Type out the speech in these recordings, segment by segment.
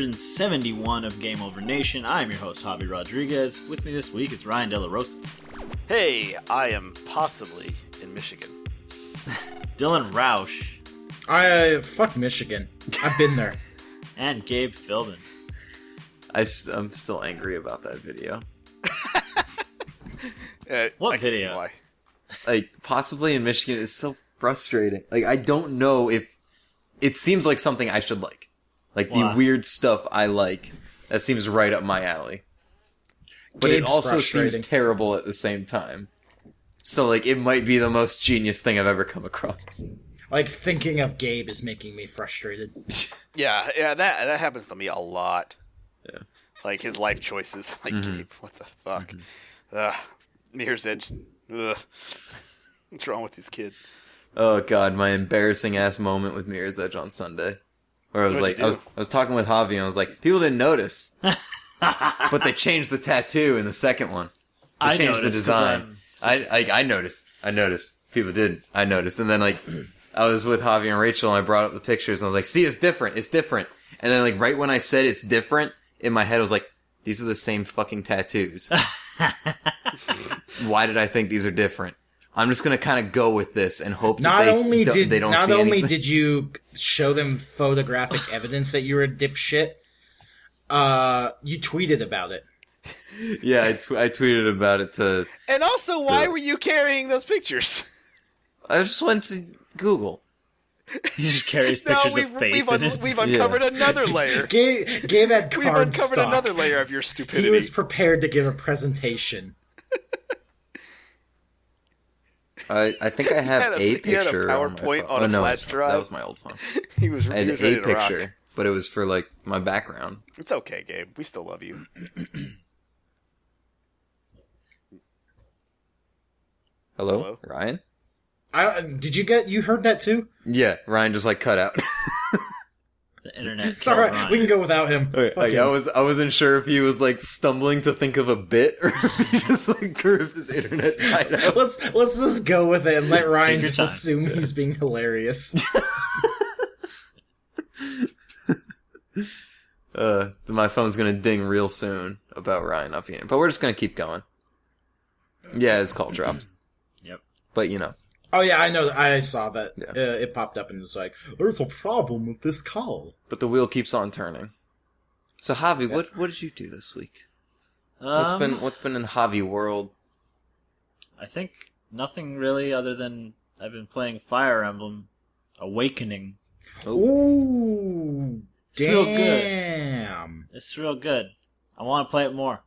171 of Game Over Nation. I'm your host, Javi Rodriguez. With me this week is Ryan De La Rosa. Hey, I am possibly in Michigan. Dylan Roush. Fuck Michigan. I've been there. And Gabe Philbin. I'm still angry about that video. What video? Why. Like, possibly in Michigan is so frustrating. Like, I don't know if... It seems like something I should like. Like, the weird stuff I like. That seems right up my alley. But Gabe's it also frustrating. seems terrible at the same time. So, like, it might be the most genius thing I've ever come across. Like, thinking of Gabe is making me frustrated. Yeah, that happens to me a lot. Yeah. Like, his life choices. Like, Gabe, what the fuck? Mirror's Edge. Ugh. What's wrong with this kid? Oh, God, my embarrassing-ass moment with Mirror's Edge on Sunday. Where I was What'd like, you do? I was talking with Javi, and I was like, people didn't notice. But they changed the tattoo in the second one. They I changed the noticed, 'cause design. I noticed. People didn't. I noticed. And then, like, I was with Javi and Rachel, and I brought up the pictures, and I was like, see, it's different. And then, like, right when I said it's different, in my head, I was like, these are the same fucking tattoos. Why did I think these are different? I'm just gonna kind of go with this and hope that they don't see anything. Did you show them photographic evidence that you were a dipshit, you tweeted about it. Yeah, I tweeted about it to... And also, why were you carrying those pictures? I just went to Google. He just carries pictures of faith in his... We've uncovered another layer. Gabe had We've card uncovered stock. another layer of your stupidity. He was prepared to give a presentation. I think I have a he had a picture on my PowerPoint phone. on a no, flash drive. That was my old phone. he was I had ready a to rock. picture, but it was for, like, my background. It's okay, Gabe. We still love you. Hello? Ryan? You heard that too? Yeah, Ryan just, like, cut out. The internet. It's alright, we can go without him. Like, Fuck him. I wasn't sure if he was, like, stumbling to think of a bit, or if he just, like, or if his internet died out. Let's just go with it and let Ryan your just time. assume he's being hilarious. My phone's gonna ding real soon about Ryan not being here. But we're just gonna keep going. Yeah, his call dropped. Yep. But, you know. Oh yeah, I know. I saw that. Yeah. It popped up and it's like, "There's a problem with this call." But the wheel keeps on turning. So, Javi, what did you do this week? What's been in Javi world? I think nothing really other than I've been playing Fire Emblem Awakening. Ooh, It's real good. damn. It's real good. I want to play it more.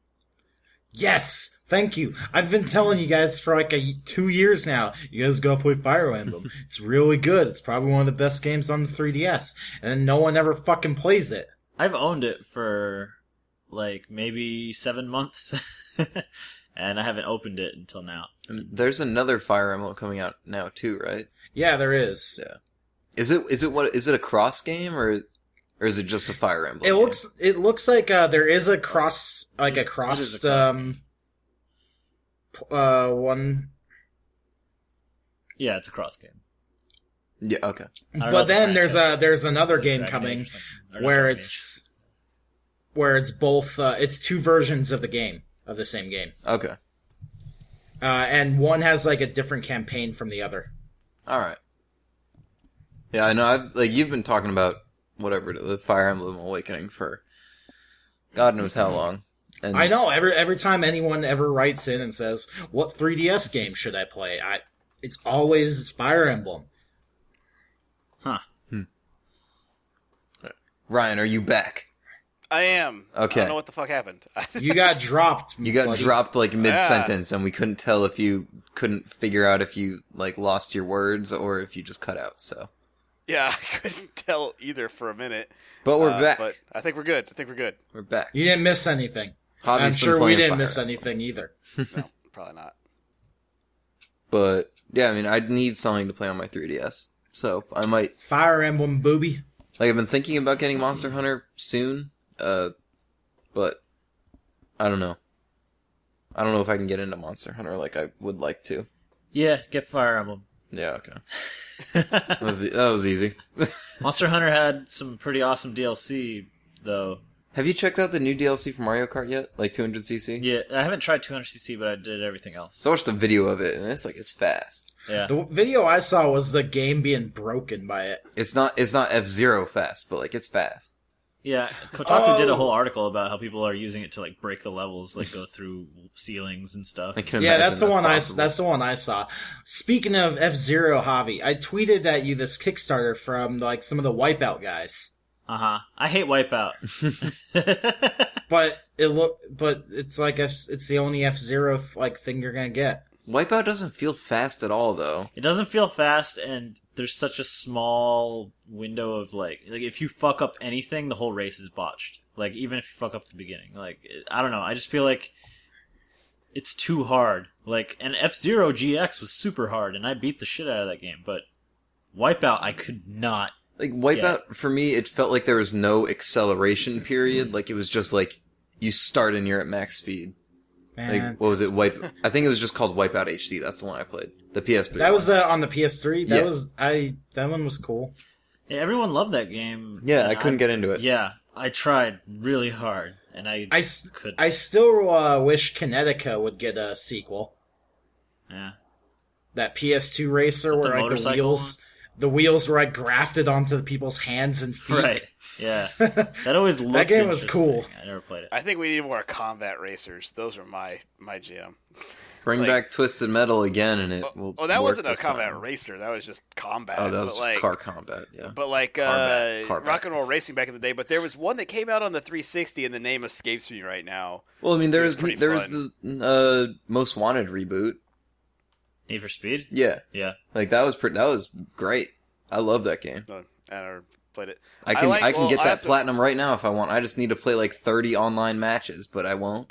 Yes, thank you. I've been telling you guys for like 2 years now. You guys gotta play Fire Emblem. It's really good. It's probably one of the best games on the 3DS, and no one ever fucking plays it. I've owned it for like maybe 7 months, and I haven't opened it until now. And there's another Fire Emblem coming out now too, right? Yeah, there is. Yeah. Is it a cross game or is it just a Fire Emblem? It looks like there is a cross, like It a is crossed a cross game. one. Yeah, it's a cross game. Yeah. Okay. I don't know But if the then franchise there's another is game Dragon coming Age or something. Or where Dragon it's both. It's two versions of the same game, Okay. and one has like a different campaign from the other. All right. Yeah, I know. You've been talking about whatever the Fire Emblem Awakening for God knows how long. And I know. Every time anyone ever writes in and says, "What 3DS game should I play?" It's always Fire Emblem. Huh. Ryan, are you back? I am. Okay. I don't know what the fuck happened. You got dropped. You got buddy. dropped like mid-sentence, and we couldn't tell if you couldn't figure out if you like lost your words or if you just cut out. So, Yeah, I couldn't tell either for a minute. but we're back. But I think we're good. We're back. You didn't miss anything. Javi's I'm been sure we playing didn't Fire miss Emblem. anything either. No, probably not. But yeah, I mean, I'd need something to play on my 3DS, so I might. Fire Emblem booby. Like, I've been thinking about getting Monster Hunter soon, but I don't know. I don't know if I can get into Monster Hunter like I would like to. Yeah, get Fire Emblem. Yeah, okay. That was easy. Monster Hunter had some pretty awesome DLC though. Have you checked out the new DLC for Mario Kart yet? Like 200cc? Yeah, I haven't tried 200cc, but I did everything else. So I watched a video of it, and it's fast. Yeah. The video I saw was the game being broken by it. It's not F-Zero fast, but like it's fast. Yeah, Kotaku did a whole article about how people are using it to like break the levels, like go through ceilings and stuff. I can Yeah, imagine that's the one possible. that's the one I saw. Speaking of F-Zero, Javi, I tweeted at you this Kickstarter from like some of the Wipeout guys. I hate Wipeout. But it's like it's the only F-Zero like thing you're gonna get. Wipeout doesn't feel fast at all, though. It doesn't feel fast, and there's such a small window of like if you fuck up anything, the whole race is botched. Like even if you fuck up the beginning, I don't know. I just feel like it's too hard. Like, and F-Zero GX was super hard, and I beat the shit out of that game. But Wipeout, I could not. Like Wipeout, for me, it felt like there was no acceleration period. Like it was just like you start and you're at max speed. Man. Like, what was it? I think it was just called Wipeout HD. That's the one I played. The PS3. That was on the PS3. Yeah. That one was cool. Yeah, everyone loved that game. Yeah, and I couldn't get into it. Yeah, I tried really hard, and I couldn't. I still wish Kinetica would get a sequel. Yeah. That PS2 racer Is that the where like motorcycle the wheels were like grafted onto the people's hands and feet. Right. Yeah. That always looked That game was interesting. cool. I never played it. I think we need more combat racers. Those are my jam. Bring like- back Twisted Metal again, and it will. That work wasn't a this combat time. racer. That was just combat. Oh, that was But, just like, car combat. Yeah. But like Car Rock and Roll Racing back in the day. But there was one that came out on the 360, and the name escapes me right now. Well, I mean, there was pretty the Most Wanted reboot. Need for Speed? Yeah, Yeah. like that was great. I love that game. No, I never played it. I can well, get I that have to- platinum right now if I want. I just need to play like 30 online matches, but I won't.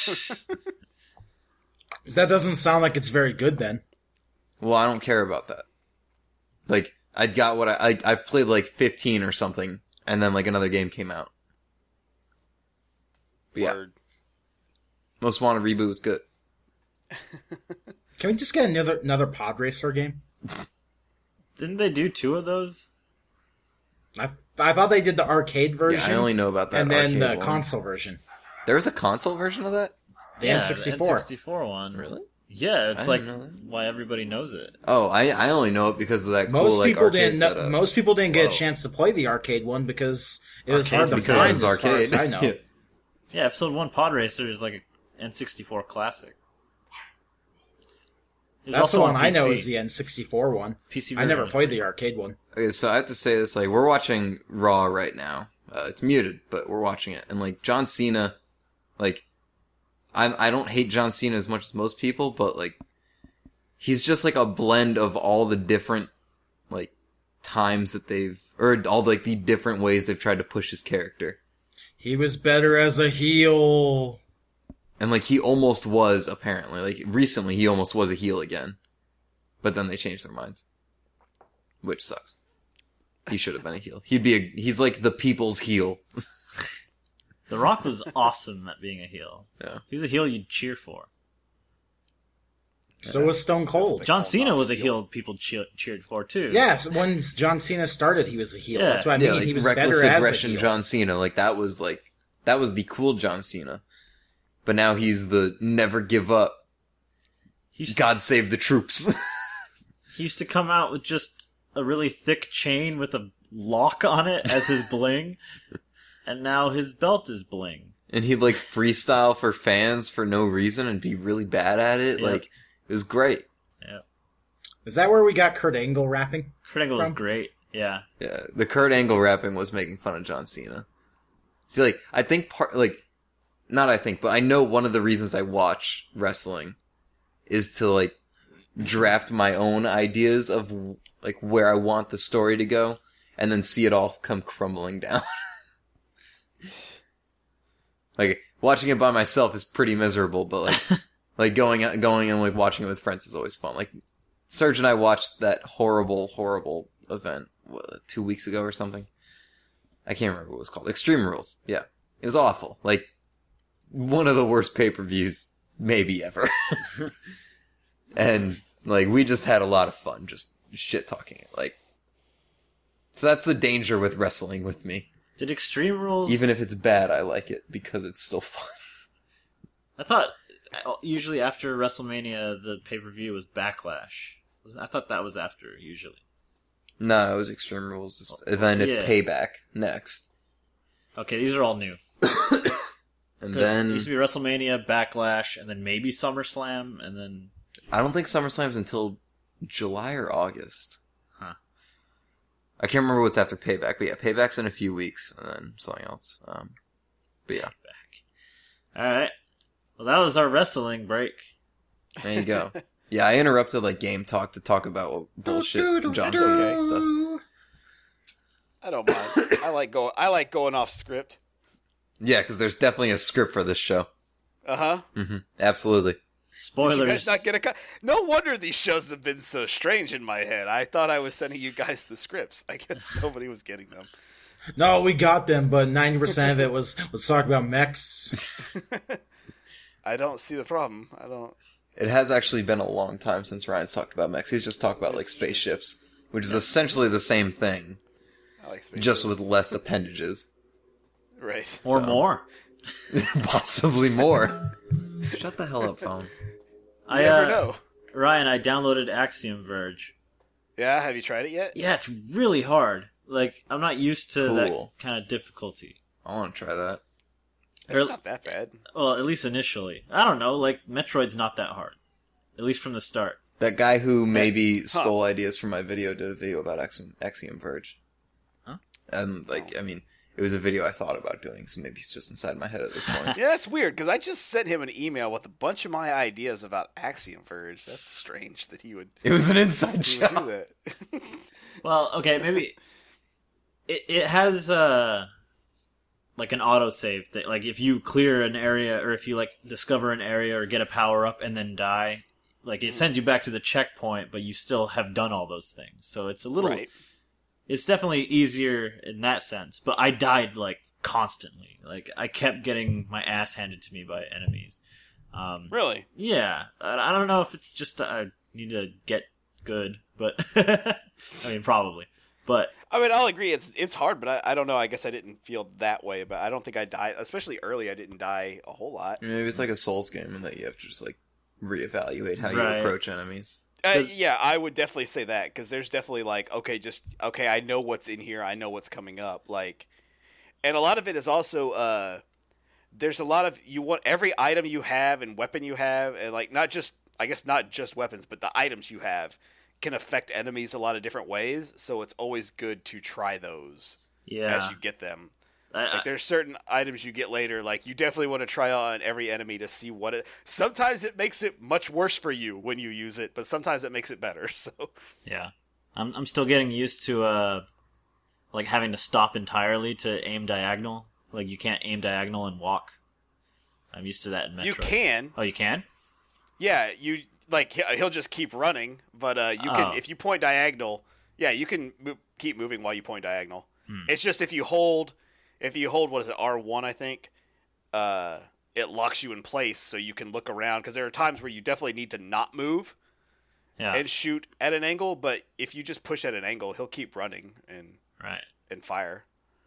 That doesn't sound like it's very good then. Well, I don't care about that. Like, I got what I've played like 15 or something, and then like another game came out. But yeah, Word. Most Wanted reboot was good. Can we just get another pod racer game? Didn't they do 2 of those? I thought they did the arcade version. Yeah, I only know about that. and then arcade the one. console version. There was a console version of that? The Yeah, N64. The N64 one. Really? Yeah, it's I like didn't know that. why everybody knows it. Oh, I only know it because of that cool Most like people arcade didn't. setup. Most people didn't get Whoa. a chance to play the arcade one because it was Arcade's hard to because find. it was As far as I arcade. know. Yeah. Yeah, Episode 1 Pod Racer is like an N64 classic. It was That's the also one on I know PC. is the N64 one. PC I never version. played the arcade one. Okay, so I have to say this, like, we're watching Raw right now. It's muted, but we're watching it. And, like, John Cena, like, I don't hate John Cena as much as most people, but, like, he's just, like, a blend of all the different, like, times that or all, like, the different ways they've tried to push his character. He was better as a heel. And, like, he almost was, apparently. Like, recently, he almost was a heel again. But then they changed their minds. Which sucks. He should have been a heel. He's like the people's heel. The Rock was awesome at being a heel. Yeah. He was a heel you'd cheer for. So was Stone Cold. John Cena was a heel. heel people cheered for too. Yes, when John Cena started, he was a heel. Yeah. That's what I mean. like, He was reckless better as a aggression heel. John Cena. Like, that was the cool John Cena. But now he's the never give up. He used, God save the troops. he used to come out with just a really thick chain with a lock on it as his bling, and now his belt is bling. And he'd like freestyle for fans for no reason and be really bad at it. Yeah. Like, it was great. Yeah, Is that where we got Kurt Angle rapping? Kurt Angle was From- great. Yeah, Yeah, the Kurt Angle rapping was making fun of John Cena. See, like, I think but I know one of the reasons I watch wrestling is to, like, draft my own ideas of, like, where I want the story to go, and then see it all come crumbling down. Like, watching it by myself is pretty miserable, but, like, like going and, like, watching it with friends is always fun. Like, Serge and I watched that horrible event, 2 weeks ago or something. I can't remember what it was called. Extreme Rules. Yeah. It was awful. Like, one of the worst pay-per-views maybe ever. And, like, we just had a lot of fun just shit-talking it. Like, so that's the danger with wrestling with me. Did Extreme Rules... Even if it's bad, I like it because it's still fun. I thought usually after WrestleMania, the pay-per-view was Backlash. I thought that was after, usually. No, it was Extreme Rules. And then it's Payback next. Okay, these are all new. And then... It used to be WrestleMania, Backlash, and then maybe SummerSlam, and then... I don't think SummerSlam's until July or August. Huh. I can't remember what's after Payback, but yeah, Payback's in a few weeks, and then something else. But yeah. Alright. Well, that was our wrestling break. There you go. Yeah, I interrupted like game talk to talk about what bullshit John Cena and stuff. I don't mind. I like going off script. Yeah, because there's definitely a script for this show. Uh-huh. Mm-hmm. Absolutely. Spoilers. Did you guys not get no wonder these shows have been so strange in my head. I thought I was sending you guys the scripts. I guess nobody was getting them. No, we got them, but 90% of it was, let's talk about mechs. I don't see the problem. I don't... It has actually been a long time since Ryan's talked about mechs. He's just talked about like spaceships, which is essentially the same thing, I like spaceships. just with less appendages. Right. Or more. Possibly more. Shut the hell up, phone. You never know. Ryan, I downloaded Axiom Verge. Yeah, have you tried it yet? Yeah, it's really hard. Like, I'm not used to that kind of difficulty. I want to try that. It's not that bad. Well, at least initially. I don't know, like, Metroid's not that hard. At least from the start. That guy who maybe stole ideas from my video did a video about Axiom Verge. Huh? And, like, I mean, it was a video I thought about doing, so maybe it's just inside my head at this point. Yeah, that's weird, because I just sent him an email with a bunch of my ideas about Axiom Verge. That's strange that he would... It was an inside he would job. do that. Well, okay, maybe... It has, like, an autosave thing. Like, if you clear an area, or if you, like, discover an area or get a power-up and then die, like, it sends you back to the checkpoint, but you still have done all those things. So it's a little... Right. It's definitely easier in that sense, but I died, like, constantly. Like, I kept getting my ass handed to me by enemies. Really? Yeah. I don't know if it's just I need to get good, but... I mean, probably. But... I mean, I'll agree, it's hard, but I don't know, I guess I didn't feel that way, but I don't think I died, especially early, I didn't die a whole lot. Maybe it's like a Souls game and that you have to just, like, reevaluate how you approach enemies. Yeah, I would definitely say that, because there's definitely like, okay, I know what's in here, I know what's coming up, like, and a lot of it is also, there's a lot of, you want every item you have and weapon you have, and like, not just weapons, but the items you have can affect enemies a lot of different ways, so it's always good to try those as you get them. Like, there's certain items you get later, like, you definitely want to try on every enemy to see what it... Sometimes it makes it much worse for you when you use it, but sometimes it makes it better, so... Yeah. I'm still getting used to, like, having to stop entirely to aim diagonal. Like, you can't aim diagonal and walk. I'm used to that in Metro. You can. Oh, you can? Yeah, like, he'll just keep running, but you can... If you point diagonal, yeah, you can keep moving while you point diagonal. It's just if you hold, what is it, R1, I think, it locks you in place so you can look around, because there are times where you definitely need to not move and shoot at an angle, but if you just push at an angle, he'll keep running and fire.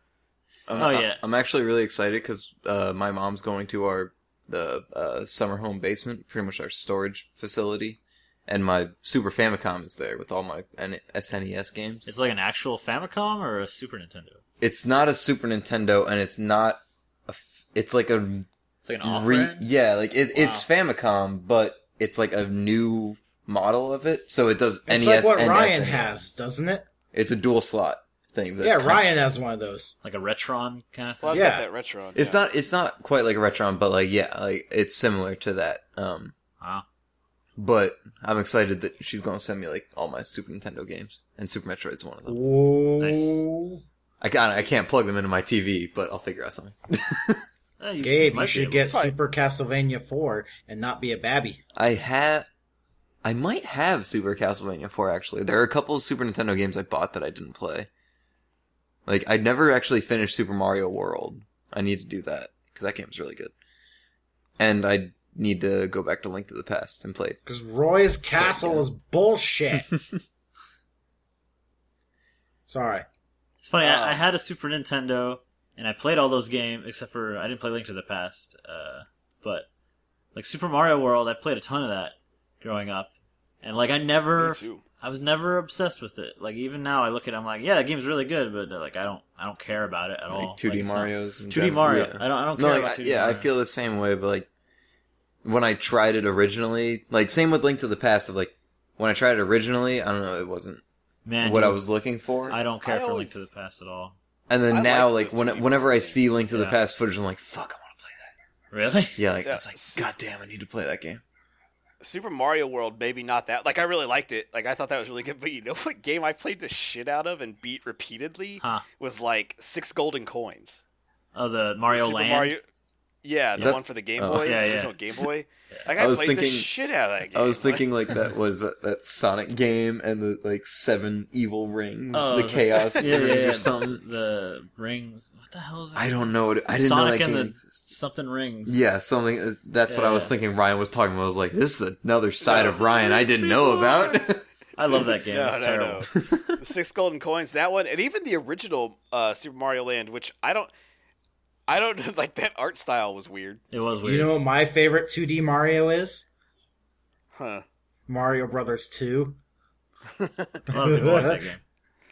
I'm actually really excited because my mom's going to the summer home basement, pretty much our storage facility, and my Super Famicom is there with all my SNES games. It's like an actual Famicom or a Super Nintendo? It's not a Super Nintendo, and it's not it's like an off-brand? Yeah, like it's Famicom, but it's like a new model of it, so it does NES. It's like what and Ryan SNES. has, doesn't it? It's a dual slot thing. Yeah, Ryan has one of those. Like a Retron kind of thing? Well, I've got that Retron. It's not quite like a Retron, but like, yeah, like it's similar to that. Wow. But I'm excited that she's going to send me like all my Super Nintendo games, and Super Metroid's one of them. Whoa. Nice. I can't plug them into my TV, but I'll figure out something. Gabe, you should get Super Castlevania 4 and not be a babby. I might have Super Castlevania 4, actually. There are a couple of Super Nintendo games I bought that I didn't play. Like, I'd never actually finished Super Mario World. I need to do that, because that game's really good. And I need to go back to Link to the Past and play it. Because Roy's Castle is bullshit. Sorry. It's funny, I had a Super Nintendo, and I played all those games except for I didn't play Link to the Past. But like Super Mario World, I played a ton of that growing up, and like Me too. I was never obsessed with it. Like even now, I look at it, I'm like, yeah, that game's really good, but like I don't care about it at all. Like 2D Like, Mario's. 2D Mario. Yeah. I don't No, care like, about 2D yeah, Mario. I feel the same way, but like when I tried it originally, like same with Link to the Past. Of like when I tried it originally, I don't know, it wasn't Man, what I dude, was looking for. I don't care I for Link always- to the Past at all. And then I now, liked like those 2D whenever I Mario see games. Link to the Yeah. Past footage, I'm like, fuck, I want to play that. Really? Yeah, like Yeah. it's like, god damn, I need to play that game. Super Mario World, maybe not that. Like, I really liked it. Like, I thought that was really good. But you know what game I played the shit out of and beat repeatedly Huh? was like 6 golden coins. Oh, the Mario Super Land. Mario. Yeah, Is the that- one for the Game oh. Boy, Yeah, the yeah. original Game Boy. Like, I I was played the thinking- shit out of that game. I was thinking like that was that Sonic game and the like 7 evil rings, Oh, the Chaos yeah, rings yeah, or something. The rings. What the hell is that? I don't know. I didn't Sonic know that and game the existed. something rings. Yeah, something. That's what I was Yeah. thinking. Ryan was talking about. I was like, "This is another side No. of Ryan I didn't know about." I love that game. It's terrible. No. The 6 golden coins, that one, and even the original Super Mario Land, which I don't like. That art style was weird, It was weird. You know what my favorite 2D Mario is? huh? Mario Brothers 2. A lot of people like that game.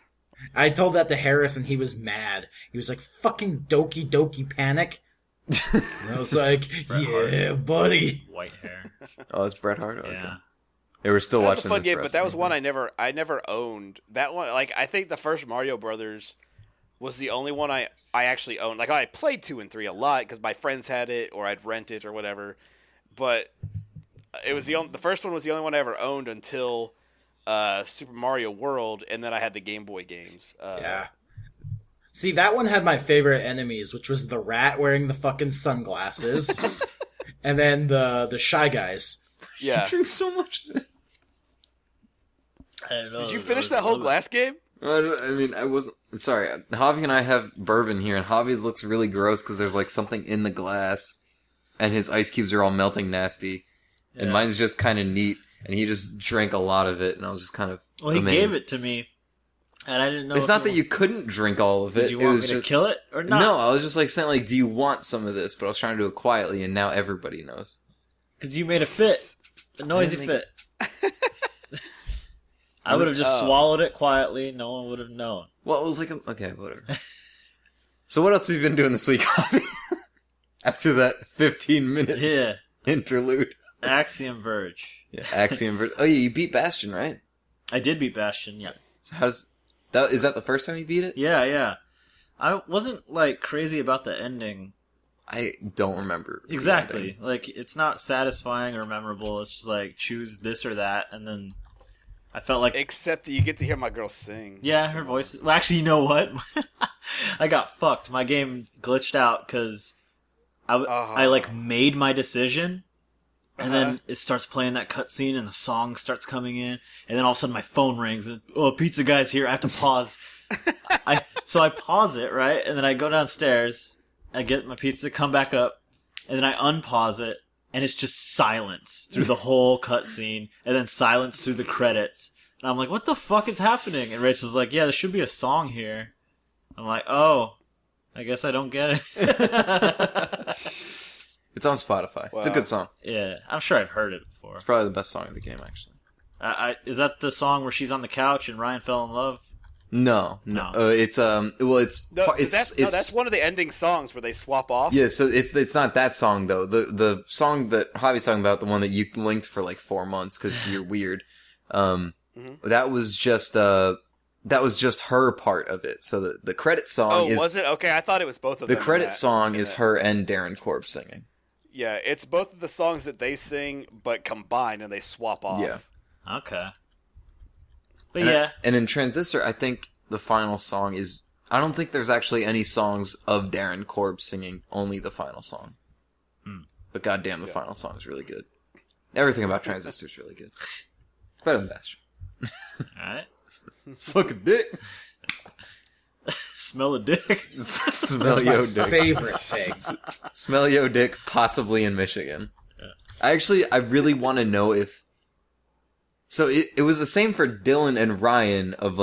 I told that to Harris and he was mad. He was like, fucking Doki Doki Panic. And I was like, Bret Hart. yeah, buddy. White hair. Oh, it's Bret Hart. Okay. Yeah. They were still That was watching a fun this game, but that was wrestling one thing. I never owned. That one, like, I think the first Mario Brothers was the only one I actually owned. Like, I played 2 and 3 a lot because my friends had it or I'd rent it or whatever. But it was the first one was the only one I ever owned until Super Mario World, and then I had the Game Boy games. Yeah. See, that one had my favorite enemies, which was the rat wearing the fucking sunglasses, and then the Shy Guys. Yeah. Drink so much. I don't know. Did you finish that whole glass game? I mean, I wasn't. Sorry, Javi and I have bourbon here, and Javi's looks really gross because there's like something in the glass, and his ice cubes are all melting nasty, and Yeah. mine's just kind of neat. And he just drank a lot of it, and I was just kind of. Well, he amazed. gave it to me, and I didn't know. It's if not he that you couldn't drink all of it. Did you it want was me to just kill it or not? no. I was just like saying, like, do you want some of this? But I was trying to do it quietly, and now everybody knows. Because you made a fit, a noisy make fit. I would have just Oh. swallowed it quietly. No one would have known. Well, it was like okay, whatever. So what else have you been doing this week, Javi? After that 15-minute Yeah, interlude. Axiom Verge. Yeah, Axiom. Oh, yeah, you beat Bastion, right? I did beat Bastion. Yeah, So how's that? Is that the first time you beat it? yeah. I wasn't like crazy about the ending. I don't remember the Exactly. ending. Like it's not satisfying or memorable. It's just like choose this or that, and then I felt like Except that you get to hear my girl sing. yeah, her voice. Well, actually, you know what? I got fucked. My game glitched out because I like made my decision, and then it starts playing that cutscene, and the song starts coming in, and then all of a sudden my phone rings. And, oh, pizza guy's here! I have to pause. So I pause it, right, and then I go downstairs. I get my pizza, come back up, and then I unpause it, and it's just silence through the whole cutscene, and then silence through the credits. And I'm like, what the fuck is happening? And Rachel's like, yeah, there should be a song here. I'm like, oh, I guess I don't get it. It's on Spotify. It's a Wow. good song. Yeah, I'm sure I've heard it before. It's probably the best song of the game, actually. Is that the song where she's on the couch and Ryan fell in love? No. No. It's well, it's No, it's that's one of the ending songs where they swap off. Yeah, so it's not that song though. The song that Javi's talking about, the one that you linked for like 4 months because you're weird. That was just her part of it. So the credit song Oh, is was it? Okay, I thought it was both of the them. in credit that- song in is that. her and Darren Korb singing. Yeah, it's both of the songs that they sing, but combined, and they swap off. Yeah. Okay. But And yeah, and in Transistor, I think the final song is. I don't think there's actually any songs of Darren Korb singing. Only the final song. But goddamn, the final song is really good. Everything about Transistor is really good. Better than Bastion. alright. Suck a dick. Smell a dick. Smell That's my yo dick. favorite thing. Smell yo dick, possibly in Michigan. I really want to know if. So it was the same for Dylan and Ryan of like,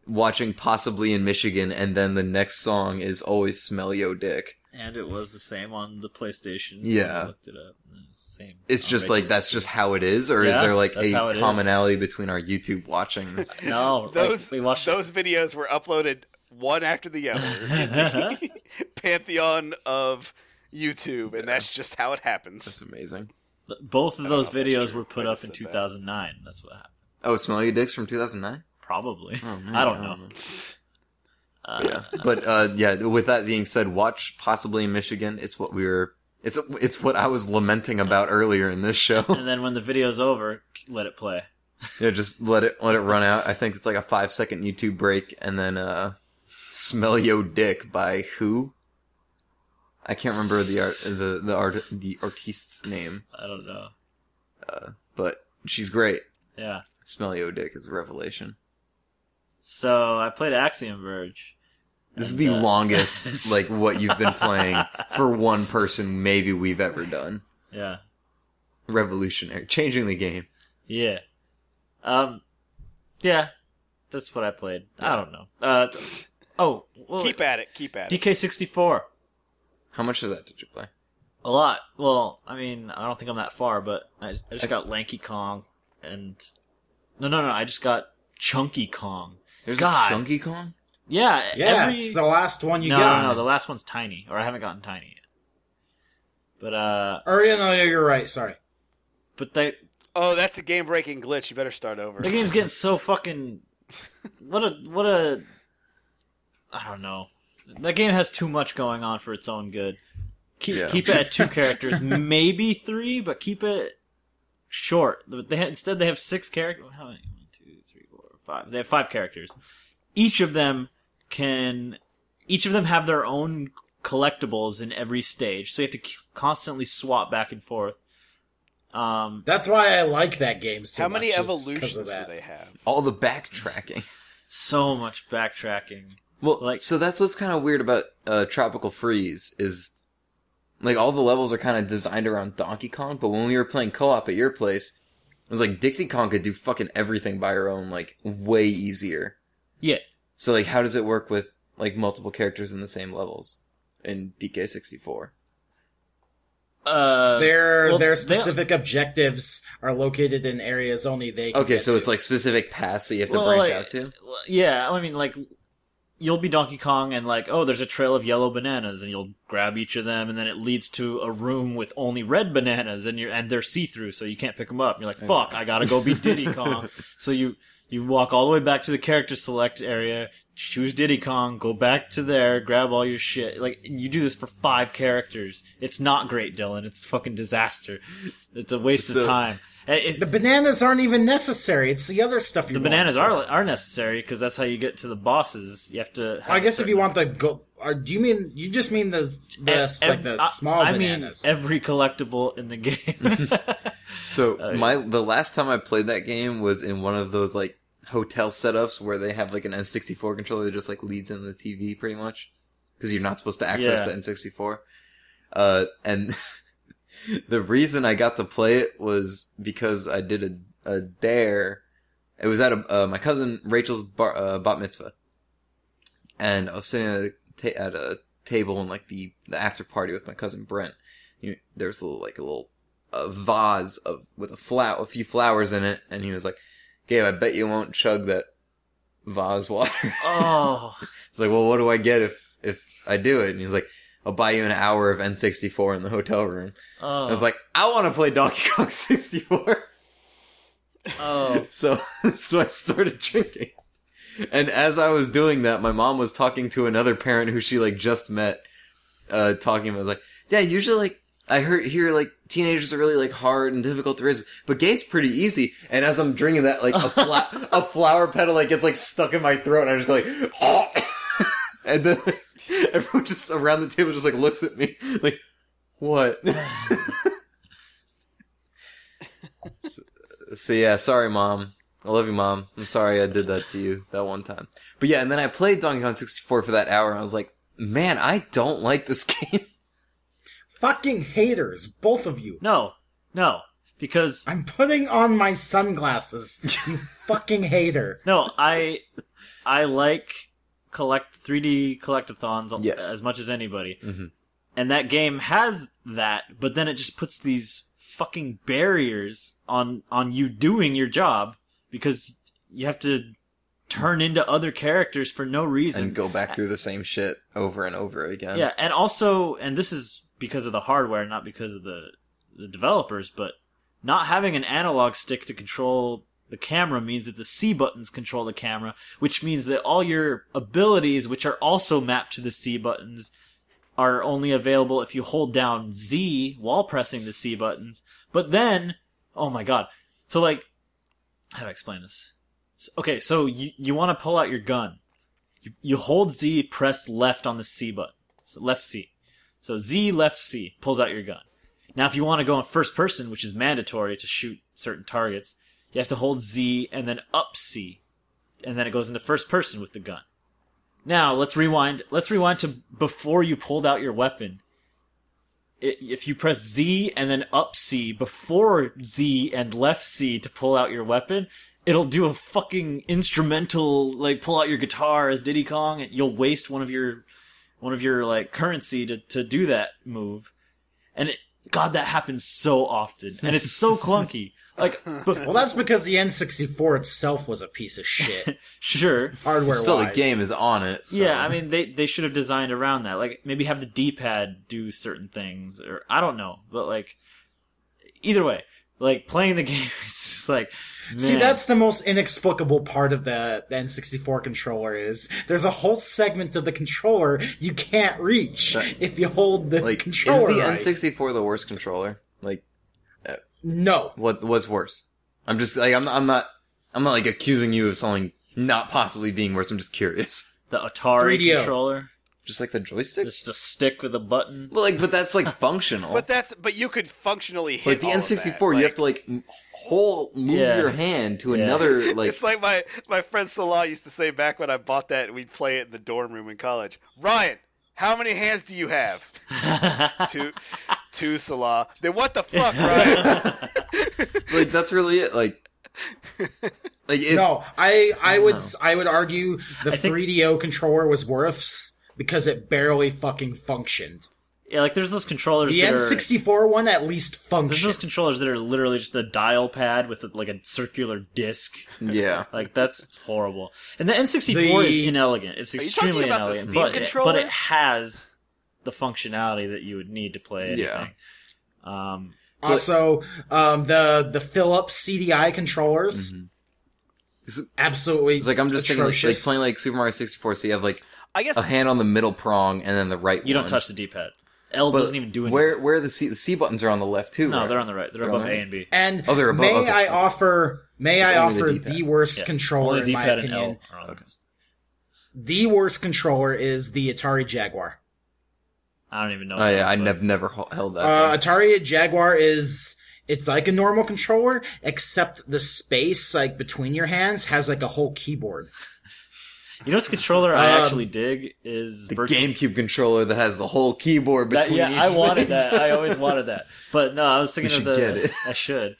watching Possibly in Michigan, and then the next song is always Smell Yo Dick. And it was the same on the PlayStation. Yeah. I looked it up. It was the same. It's just like, that's just how it is, or is Yeah, there like that's how it a is. commonality between our YouTube watchings? No, Those we watched. those videos were uploaded one after the other in the pantheon of YouTube, and that's just how it happens. That's amazing. Both of those know if that's videos true. were put I up just in said that. 2009. That's what happened. Oh, Smell Yo Dicks from 2009? Probably. Oh, man, I don't know. Yeah, but yeah. With that being said, watch Possibly in Michigan. It's what we were. It's what I was lamenting about earlier in this show. And then when the video's over, let it play. Yeah, just let it run out. I think it's like a 5-second YouTube break, and then "Smell Yo Dick" by who? I can't remember the artist's name, I don't know. but she's great. Yeah. "Smell Yo Dick" is a revelation. So I played Axiom Verge. This is And, the longest, like, what you've been playing for one person maybe we've ever done. Yeah. Revolutionary. Changing the game. Yeah. Yeah. That's what I played. I don't know. Well, Keep at it. Keep at it. DK64. How much of that did you play? A lot. Well, I mean, I don't think I'm that far, but I just got Lanky Kong and... No, I just got Chunky Kong. There's God. a Chunky Kong? Yeah, Yeah, it's the last one you got. No, the last one's Tiny, or I haven't gotten Tiny yet. But, Or, yeah, no, you're right, sorry. Oh, that's a game-breaking glitch. You better start over. the game's getting so fucking... What a... I don't know. That game has too much going on for its own good. Keep it at 2 characters, maybe 3, but keep it short. Instead, they have 6 characters. How many? 1, 2, 3, 4, 5. They have 5 characters. Each of them have their own collectibles in every stage, so you have to constantly swap back and forth. That's why I like that game so How many much, is 'cause evolutions of do that. they have? All the backtracking. So much backtracking. Well, so that's what's kind of weird about Tropical Freeze is, like, all the levels are kind of designed around Donkey Kong, but when we were playing co-op at your place, it was like Dixie Kong could do fucking everything by her own, like, way easier. Yeah. So, like, how does it work with, like, multiple characters in the same levels in DK64? Their specific objectives are located in areas only they can Okay, get so to. it's, like, specific paths that you have to branch out to? Yeah, I mean, like, you'll be Donkey Kong and, like, oh, there's a trail of yellow bananas, and you'll grab each of them, and then it leads to a room with only red bananas, and they're see-through, so you can't pick them up. And you're like, fuck, I gotta go be Diddy Kong. So you walk all the way back to the character select area, choose Diddy Kong, go back to there, grab all your shit. Like, you do this for 5 characters. It's not great, Dylan. It's a fucking disaster. It's a waste of time. The bananas aren't even necessary. It's the other stuff you The want. bananas are necessary because that's how you get to the bosses. You have to. Have I guess if you want the you just mean the small bananas? I mean every collectible in the game. So the last time I played that game was in one of those like hotel setups where they have like an N64 controller that just like leads into the TV pretty much because you're not supposed to access the N64. And the reason I got to play it was because I did a dare. It was at my cousin Rachel's bat mitzvah, and I was sitting at a table in like the after party with my cousin Brent. There's a little vase with a few flowers in it, and he was like, "Gabe, I bet you won't chug that vase water." Oh, it's like, well, what do I get if I do it? And he's like, "I'll buy you an hour of N64 in the hotel room." oh. I was like, I want to play Donkey Kong 64. Oh. So I started drinking. And as I was doing that, my mom was talking to another parent who she like just met, talking about like, yeah, usually like, I hear like teenagers are really like hard and difficult to raise, but gay's pretty easy. And as I'm drinking that, like a flower petal like gets like stuck in my throat and I just go like, oh! And then everyone just around the table just like looks at me like, what? So yeah, sorry mom. I love you, Mom. I'm sorry I did that to you that one time. But yeah, and then I played Donkey Kong 64 for that hour and I was like, man, I don't like this game. Fucking haters, both of you. No. because I'm putting on my sunglasses. You fucking hater. no, I like 3D collectathons Yes. as much as anybody. Mm-hmm. And that game has that, but then it just puts these fucking barriers on you doing your job because you have to turn into other characters for no reason. And go back through the same shit over and over again. Yeah, and also, and this is because of the hardware, not because of the developers, but not having an analog stick to control the camera means that the C buttons control the camera, which means that all your abilities, which are also mapped to the C buttons, are only available if you hold down Z while pressing the C buttons. But then, oh my god. So like, how do I explain this? Okay, so you want to pull out your gun. You hold Z, press left on the C button. So left C. So Z, left C, pulls out your gun. Now if you want to go in first person, which is mandatory to shoot certain targets, you have to hold Z and then up C. And then it goes into first person with the gun. Now, let's rewind to before you pulled out your weapon. If you press Z and then up C before Z and left C to pull out your weapon, it'll do a fucking instrumental, like, pull out your guitar as Diddy Kong, and you'll waste one of your like, currency to do that move. And God, that happens so often. And it's so clunky. Like, but, Well, that's because the N64 itself was a piece of shit. sure. Hardware Still, the wise. game is on it. So. Yeah, I mean, they should have designed around that. Like, maybe have the D-pad do certain things, or I don't know. But, like, either way, like, playing the game is just like, man. See, that's the most inexplicable part of the N64 controller is there's a whole segment of the controller you can't reach if you hold the like, controller is the right. N64 the worst controller? Like, No. what's worse? I'm just like I'm not like accusing you of something not possibly being worse. I'm just curious. The Atari 3DO. controller. Just like the joystick. Just a stick with a button. Well, like, but that's like functional. But you could functionally hit Like the all of N64, that. you have to like move Yeah. your hand to Yeah. another like. It's like my friend Salah used to say back when I bought that, we'd play it in the dorm room in college. Ryan, how many hands do you have? Two, Salah. Then what the fuck, Ryan? Like that's really it. Like if, No, I would argue the I think- 3DO controller was worse because it barely fucking functioned. Yeah, like there's those controllers The that are... N64 one at least There's functioned. those controllers that are literally just a dial pad with like a circular disc. yeah. Like that's horrible. And the N64 The- is inelegant. It's you extremely talking about the inelegant, Steam but controller? it has the functionality that you would need to play anything. Yeah. Also, the Philips CDI controllers, absolutely It's like I'm just thinking like atrocious. playing like Super Mario 64. So you have like I guess a hand on the middle prong and then the right. You don't one. touch the D-pad. L But doesn't even do anything. where the C buttons are on the left too. No, right? they're on the right. They're They're above on the A right. and B. And Oh, they're above- may okay. I offer only the the D-pad. worst Yeah. controller Only in my D-pad and opinion? L are on Okay. The worst controller is the Atari Jaguar. I don't even know. Oh what yeah, that looks I've never held that. Atari Jaguar it's like a normal controller, except the space like between your hands has like a whole keyboard. You know what's controller I actually dig is the GameCube controller that has the whole keyboard That, between. yeah, each I wanted thing. that. I always wanted that. But no, I was thinking You of the. should get it. I should.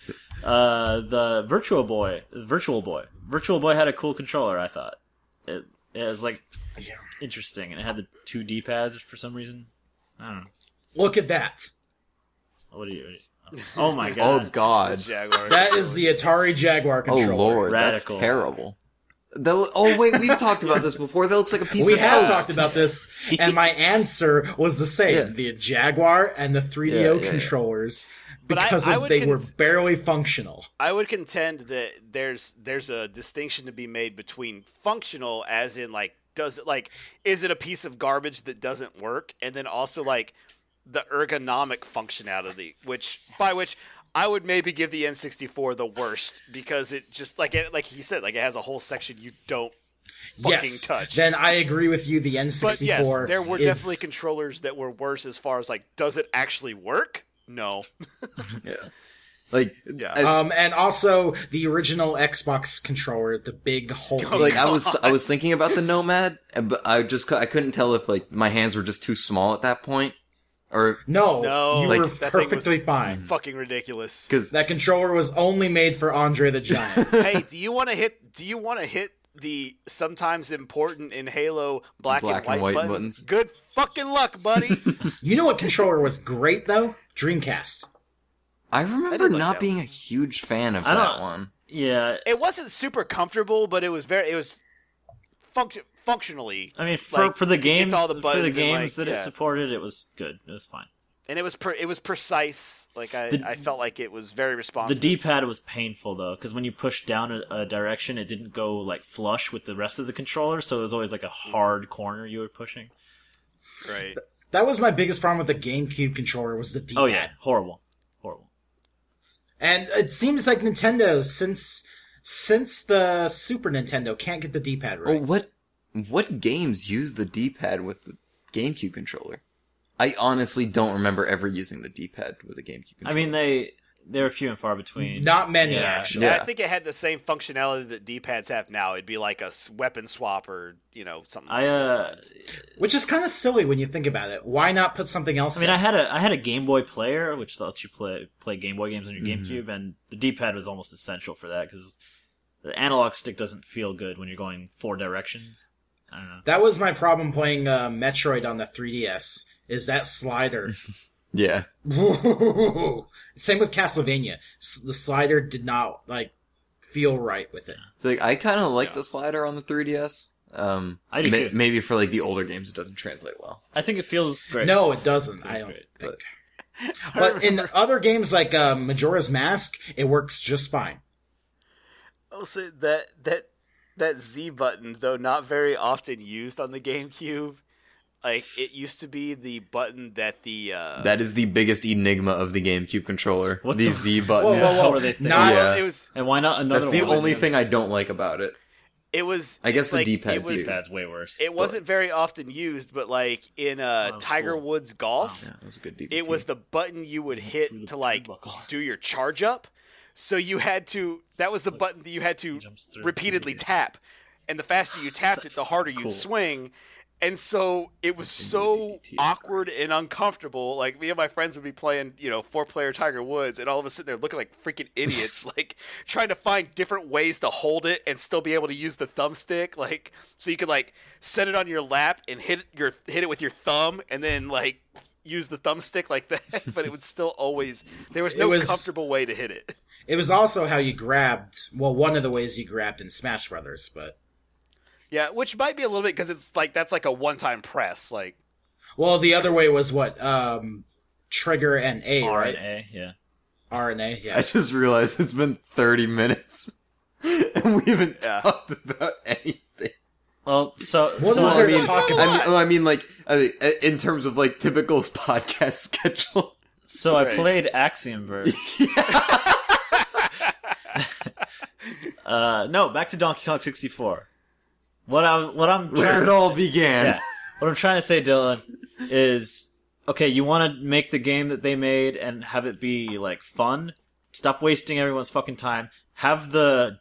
The Virtual Boy. Virtual Boy had a cool controller. I thought it was like interesting, and it had the two D pads for some reason. I don't know. Look at that. What do you? Oh my Oh god! god. Jaguar. That is the Atari Jaguar Oh controller. lord, Radical. that's terrible. Oh wait, we've talked about this before. That looks like a piece We of have toast. talked about this, and my answer was the same. Yeah. The Jaguar and the 3DO Yeah. controllers, But because I would they were barely functional. I would contend that there's a distinction to be made between functional, as in like is it a piece of garbage that doesn't work, and then also like the ergonomic functionality, which I would maybe give the N64 the worst because it just like he said, like it has a whole section you don't fucking Yes, touch. then I agree with you. The N64 But yes, there were is, definitely controllers that were worse as far as like, does it actually work? No. Yeah. Like Yeah. and also the original Xbox controller, the big hole. like I was thinking about the Nomad, but I couldn't tell if like my hands were just too small at that point. Or No, you Like, were that thing was perfectly fine. fucking ridiculous. because That controller was only made for Andre the Giant. Hey, do you want to hit the sometimes important in Halo black and white buttons? Good fucking luck, buddy. You know what controller was great though? Dreamcast. I I remember did like not that being a huge fan of I that don't- one. Yeah, It wasn't super comfortable, but it was functionally. I mean, for Like, the you could get games, to all the for the buttons and, games like, that it yeah. supported, it was good. It was fine. And it was precise. Like I felt like it was very The responsive. D-pad was painful though, because when you pushed down a direction, it didn't go like flush with the rest of the controller, so it was always like a hard corner you were pushing. Right. That was my biggest problem with the GameCube controller was the D-pad. Oh yeah, horrible. And it seems like Nintendo, since the Super Nintendo, can't get the D-pad right. Well, what games use the D-pad with the GameCube controller? I honestly don't remember ever using the D-pad with a GameCube controller. I mean, they're few and far between. Not many, Yeah. actually. Yeah. I think it had the same functionality that D-pads have now. It'd be like a weapon swap or something. I along those lines. Which is kind of silly when you think about it. Why not put something else I mean, in? I had a Game Boy player, which lets you play Game Boy games on your GameCube, and the D-pad was almost essential for that because the analog stick doesn't feel good when you're going 4 directions. I don't know. That was my problem playing Metroid on the 3DS, is that slider. yeah. Same with Castlevania. The slider did not, feel right with it. So I kind of like Yeah. the slider on the 3DS. I do too. Maybe for the older games it doesn't translate well. I think it feels great. No, it doesn't. Feels I don't great, think. But in other games like Majora's Mask, it works just fine. I'll say that Z button, though not very often used on the GameCube, like it used to be the button that the That is the biggest enigma of the GameCube controller. What the the- Z button. Whoa, whoa, whoa. What are they thinking? Not- Yeah. it was And why not another That's the one? only thing I don't like about it. I guess the like, D-pad's it was- too. D-pad's way worse. It wasn't very often used, but like in Tiger cool. Woods Golf, Yeah, that was a good DVT. it was the button you would hit through the to like turnbuckle. do your charge up. So you had to. That was the button that you had to jumps through. repeatedly tap, and the faster you tapped it, the harder you'd cool. swing. And so it was so DDT. awkward and uncomfortable. Like me and my friends would be playing, 4-player Tiger Woods, and all of us sitting there looking like freaking idiots, like trying to find different ways to hold it and still be able to use the thumbstick, like so you could like set it on your lap and hit it with your thumb, and then like use the thumbstick like that. But it would still always there was no comfortable way to hit it. It was also how you grabbed, one of the ways you grabbed in Smash Brothers, but... Yeah, which might be a little bit because it's like that's like a one-time press, like. Well, the other way was what? Trigger and A, R right? and A, yeah. R and A, I yeah. just realized it's been 30 minutes and we haven't Yeah. talked about anything. Well, so What so was I there mean, to talk about? I mean, in terms of typical podcast schedule. so I Right. played Axiomverse. No, back to Donkey Kong 64. What I'm Where trying it all began. yeah. What I'm trying to say, Dylan, is okay. You want to make the game that they made and have it be fun. Stop wasting everyone's fucking time. Have the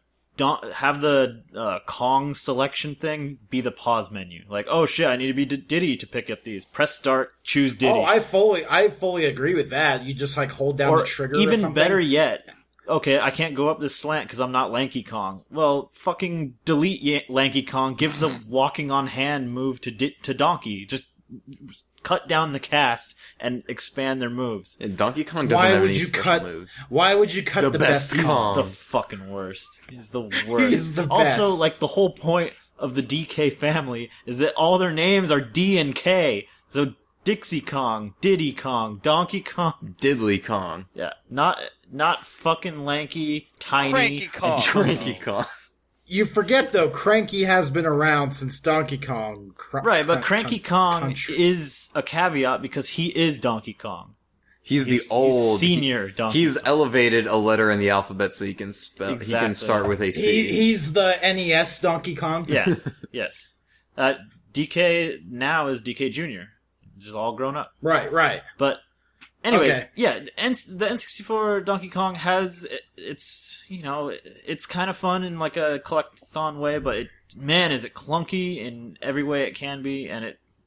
Kong selection thing be the pause menu. Like, oh shit, I need to be Diddy to pick up these. Press start, choose Diddy. Oh, I fully agree with that. You just hold down the trigger or even something. better yet, okay, I can't go up this slant because I'm not Lanky Kong. Well, fucking delete Lanky Kong. Give the walking on hand move to Donkey. Just cut down the cast and expand their moves. And Donkey Kong doesn't Why have would any you special cut? moves. Why would you cut The the best best Kong. The fucking worst. He's the worst. He's the Also, best. the whole point of the DK family is that all their names are D and K. So Dixie Kong, Diddy Kong, Donkey Kong. Diddley Kong. Yeah, not fucking lanky, tiny, Cranky Kong. and Cranky Kong. You forget though, Cranky has been around since Donkey Kong. Right, but Cranky Kong Country. is a caveat because he is Donkey Kong. He's He's the old senior Donkey. He's elevated a letter in the alphabet so he can spell. He Exactly. can start with a C. He's the NES Donkey Kong. Yeah, yes. DK now is DK Junior, just all grown up. Right. But anyways, Okay. yeah, the N64 Donkey Kong has it's kind of fun in a collectathon way, but man, is it clunky in every way it can be, and it's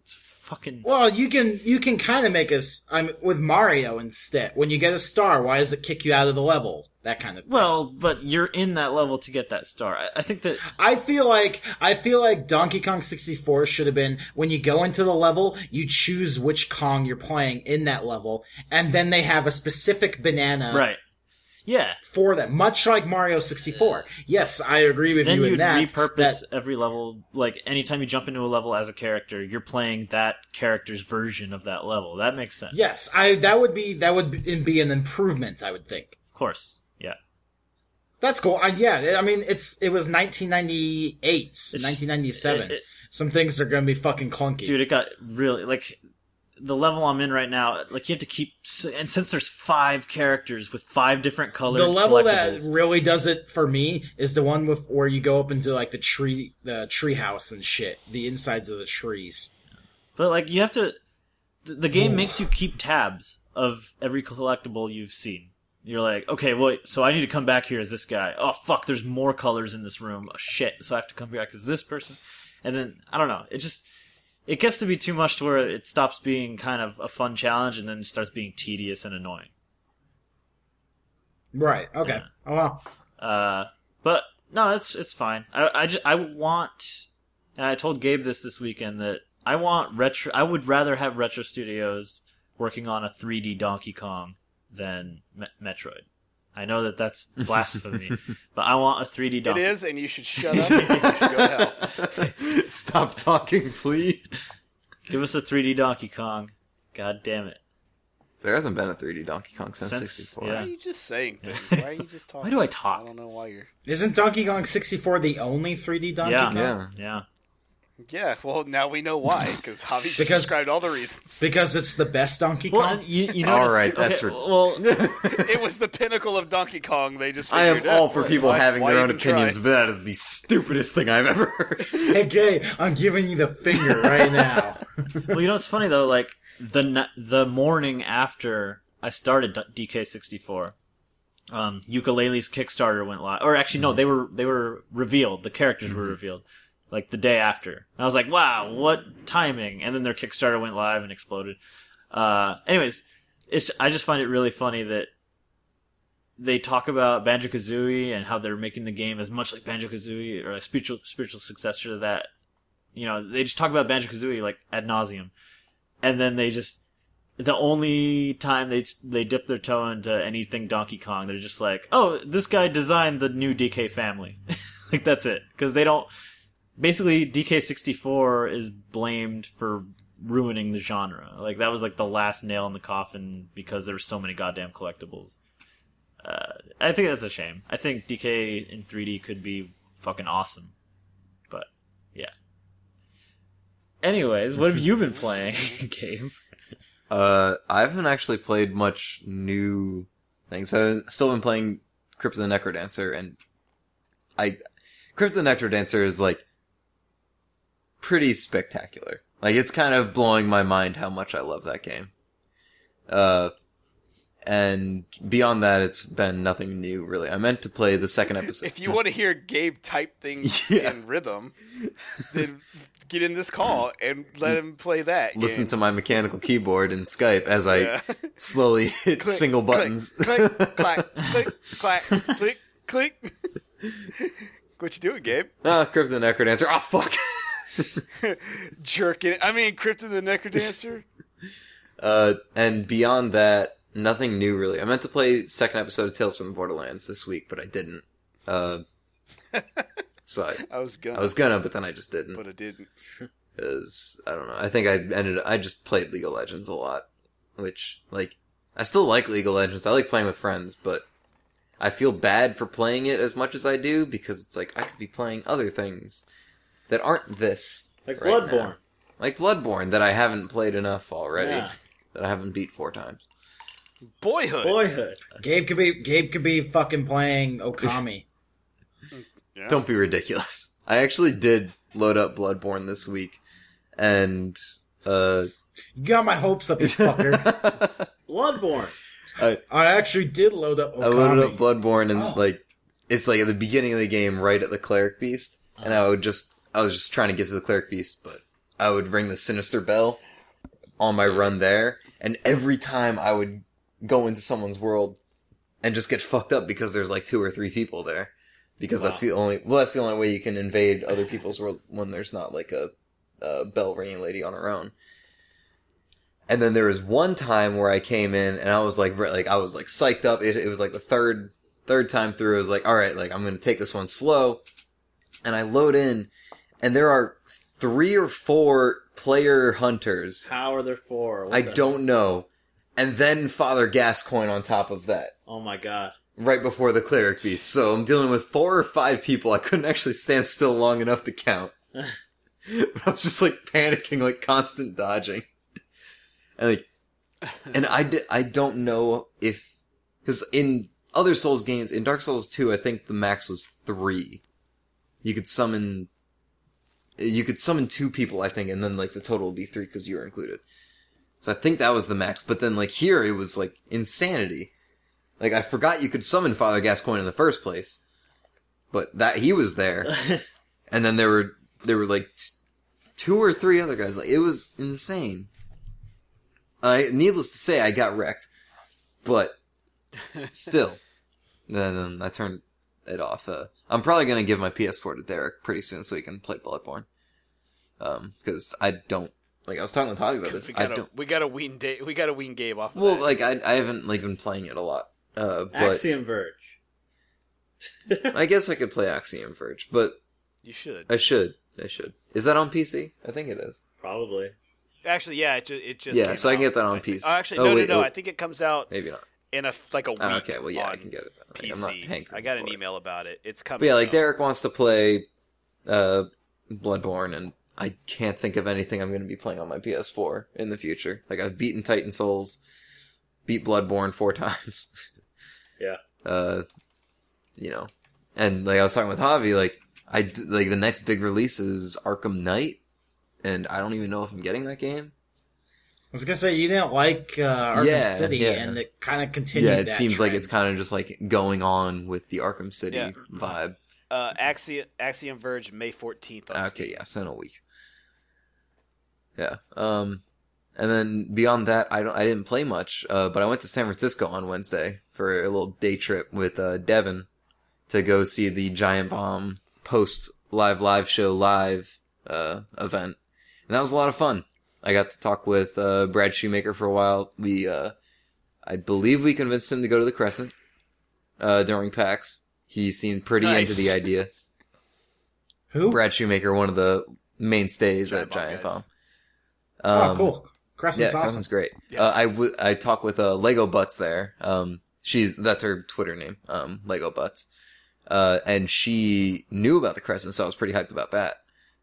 fucking... Well, you can kind of make us. With Mario instead. When you get a star, why does it kick you out of the level? That kind of thing. Well, but you're in that level to get that star. I think that... I feel like Donkey Kong 64 should have been, when you go into the level, you choose which Kong you're playing in that level, and then they have a specific banana Right. Yeah. for them, much like Mario 64. Yes, I agree with Then you in you'd that. repurpose every level. Like, anytime you jump into a level as a character, you're playing that character's version of that level. That makes sense. Yes, that would be an improvement, I would think. Of course. Yeah. That's cool. Yeah, I mean, it was 1998, 1997. Some things are going to be fucking clunky. Dude, it got really, like, the level I'm in right now, like, you have to keep, and since there's 5 characters with 5 different colors, the level that really does it for me is the one where you go up into, like, the tree house and shit, the insides of the trees. But, like, you have to, the game makes you keep tabs of every collectible you've seen. You're like, okay, wait, so I need to come back here as this guy. Oh, fuck, there's more colors in this room. Oh, shit, so I have to come back as this person. And then, I don't know, it gets to be too much to where it stops being kind of a fun challenge and then starts being tedious and annoying. Right, okay. Yeah. Oh, well. But, no, it's fine. I want, and I told Gabe this weekend, that I would rather have Retro Studios working on a 3D Donkey Kong than Metroid. I know that that's blasphemy, but I want a 3D Donkey. It is, and you should shut up. And you should go to hell. Stop talking, please. Give us a 3D Donkey Kong. God damn it. There hasn't been a 3D Donkey Kong since 64. yeah. Why are you just saying things? Why are you just talking? Why do I talk? I don't know why you're... Isn't Donkey Kong 64 the only 3D Donkey Yeah. Kong? Yeah. Yeah. Yeah, well, now we know why, because Javi just Because- described all the reasons. Because it's the best Donkey Kong? Well, you know. All right, that's well. It was the pinnacle of Donkey Kong. They just I am figured all out. for people Why- having why their own even try? opinions, but that is the stupidest thing I've ever heard. Hey, Gay, I'm giving you the finger right now. Well, you know what's funny though? Like the morning after I started DK64, Ukulele's Kickstarter went live. Or actually, no, they were revealed. The characters were revealed, like the day after. And I was like, wow, what timing! And then their Kickstarter went live and exploded. Anyways, I just find it really funny that they talk about Banjo-Kazooie and how they're making the game as much like Banjo-Kazooie or a spiritual successor to that. You know, they just talk about Banjo-Kazooie like ad nauseum, and then the only time they dip their toe into anything Donkey Kong, they're just like, oh, this guy designed the new DK family. Like, that's it. Because they don't... Basically, DK64 is blamed for ruining the genre. Like, that was like the last nail in the coffin because there were so many goddamn collectibles. I think that's a shame. I think DK in 3D could be fucking awesome. But, yeah. Anyways, what have you been playing, Gabe? I haven't actually played much new things. I've still been playing Crypt of the Necrodancer, and Crypt of the Necrodancer is, like, pretty spectacular. Like, it's kind of blowing my mind how much I love that game. And beyond that, it's been nothing new, really. I meant to play the second episode. If you want to hear Gabe type things Yeah. in rhythm, then get in this call and let him play that. Listen game. to my mechanical keyboard in Skype as I Yeah. slowly hit Click, single buttons. Click, clack, click, clack, click, click. What you doing, Gabe? Crypt of the Necrodancer. Oh, fuck! Jerking. Crypt of the Necrodancer. And beyond that, nothing new, really. I meant to play second episode of Tales from the Borderlands this week, but I didn't. So I was gonna, but then I just didn't. but I didn't. Because, I don't know, I think I just played League of Legends a lot. Which, like, I still like League of Legends. I like playing with friends, but I feel bad for playing it as much as I do, because it's like, I could be playing other things that aren't this. Like right Bloodborne. now. Like Bloodborne, that I haven't played enough already. Yeah. That I haven't beat 4 times. Boyhood. Gabe could be fucking playing Okami. Yeah. Don't be ridiculous. I actually did load up Bloodborne this week, and, You got my hopes up, you fucker. Bloodborne. I actually did load up Okami. I loaded up Bloodborne, and, like, it's like at the beginning of the game, right at the Cleric Beast, and I was just trying to get to the Cleric Beast, but I would ring the Sinister Bell, on my run there, and every time I would go into someone's world and just get fucked up because there's like 2 or 3 people there. Because that's the only way you can invade other people's world when there's not like a bell ringing lady on her own. And then there was one time where I came in and I was like I was like psyched up. It was like the third time through. I was like, all right, like I'm going to take this one slow. And I load in and there are 3 or 4 player hunters. How are there 4? I don't know. And then Father Gascoigne on top of that. Oh my god. Right before the cleric piece. So I'm dealing with 4 or 5 people. I couldn't actually stand still long enough to count. I was just like panicking, like constant dodging. And I don't know if, because in other Souls games, in Dark Souls 2, I think the max was 3. You could summon 2 people, I think, and then like the total would be 3 because you were included. So I think that was the max, but then like here it was like insanity. Like I forgot you could summon Father Gascoigne in the first place, but that he was there, and then there were like 2 or 3 other guys. Like it was insane. Needless to say, I got wrecked, but still, then I turned it off. I'm probably gonna give my PS4 to Derek pretty soon so he can play Bloodborne. Because I don't. Like, I was talking to Tommy about this. We gotta wean Gabe off of well, that. like, I haven't, like, been playing it a lot. But Axiom Verge. I guess I could play Axiom Verge, but You should. I should. Is that on PC? I think it is. Probably. Actually, yeah, it just Yeah, came so I can out, get that on I think. PC. Oh, actually, no. wait. I think it comes out Maybe not. in a week. Oh, okay, well, yeah, I on can get it. Like, PC. I'm not hankering I got an for it. email about it. It's coming. But yeah, like, out. Derek wants to play Bloodborne, and I can't think of anything I'm going to be playing on my PS4 in the future. Like, I've beaten Titan Souls, beat Bloodborne 4 times. Yeah. You know, and like I was talking with Javi, like the next big release is Arkham Knight, and I don't even know if I'm getting that game. I was gonna say you didn't like Arkham City, yeah. and it kind of continued. Yeah, it that seems like trend. it's kind of just like going on with the Arkham City Yeah. vibe. Axiom Verge May 14th. On Okay, Steam. yeah, so in a week. Yeah. And then beyond that, I didn't play much. But I went to San Francisco on Wednesday for a little day trip with Devin to go see the Giant Bomb post live show live event, and that was a lot of fun. I got to talk with Brad Shoemaker for a while. I believe we convinced him to go to the Crescent during PAX. He seemed pretty Nice. into the idea. Who? Brad Shoemaker, one of the mainstays Giant at Bomb Giant guys. Bomb. Oh, cool. Crescent's Yeah, awesome. Crescent's great. Yeah. I talked with Lego Butts there. That's her Twitter name, Lego Butts. And she knew about the Crescent, so I was pretty hyped about that.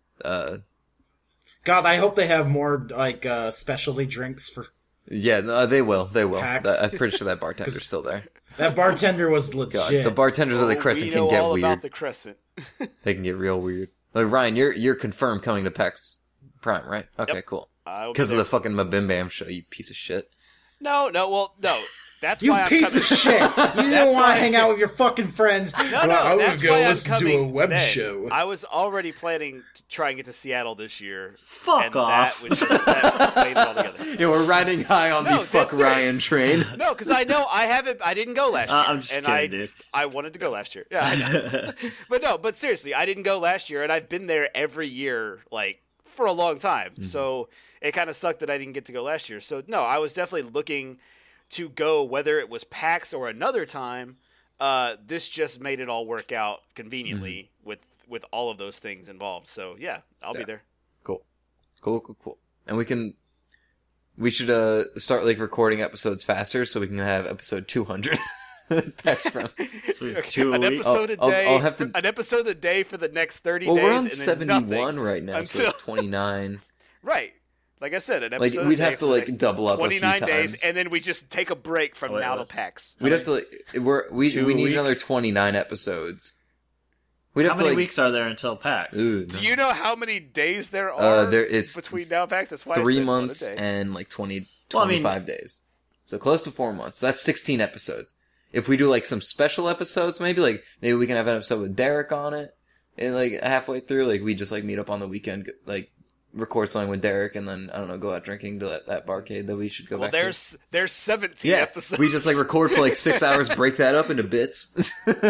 God, I hope they have more like specialty drinks for Yeah, no, they will. PAX. I'm pretty sure that bartender's still there. that bartender was God, legit. the bartenders at the Crescent we can know get all weird. about the Crescent. They can get real weird. Like Ryan, you're confirmed coming to PAX Prime, right? Okay, Yep. cool. I will be Because of there. the fucking Mabim Bam show, you piece of shit. No. That's You why piece I'm of coming. shit! You didn't want why- to hang out with your fucking friends. No, I was that's gonna why I'm listen to a coming web then. show. I was already planning to try and get to Seattle this year. Fuck and off. That made it all together. Yeah, we're riding high on No, the fuck dead serious. Ryan train. No, because I know I didn't go last year. I'm just and kidding, dude. I wanted to go last year. Yeah, I know. but seriously, I didn't go last year, and I've been there every year, like, for a long time. Mm-hmm. So it kind of sucked that I didn't get to go last year. So, no, I was definitely looking to go, whether it was PAX or another time. This just made it all work out conveniently with all of those things involved. So, yeah, I'll be there. Cool. And we should start like recording episodes faster so we can have episode 200 PAX Prime. Sweet. 2 a An week. episode a I'll day. have to- An episode a day for the next 30 Well, days. we're on and then 71 nothing right now, so until it's 29. right. Like I said, an episode. we'd a day have to, for the like, next double up a few 29 days, times. and then we just take a break from Oh, wait, now to what? PAX. We'd have to like we 2 need a week? another 29 episodes. We'd How have to many like weeks are there until PAX? ooh, Do you know how many days there are it's between now and PAX? That's why I 3 said one a months day. and like 20 Well, I mean- 25 days. So close to 4 months. That's 16 episodes. If we do like some special episodes, maybe we can have an episode with Derek on it, and like halfway through, like we just like meet up on the weekend, like record something with Derek, and then I don't know, go out drinking to that barcade that we should go back to. There's 17 Yeah, episodes. we just like record for like 6 hours, break that up into bits.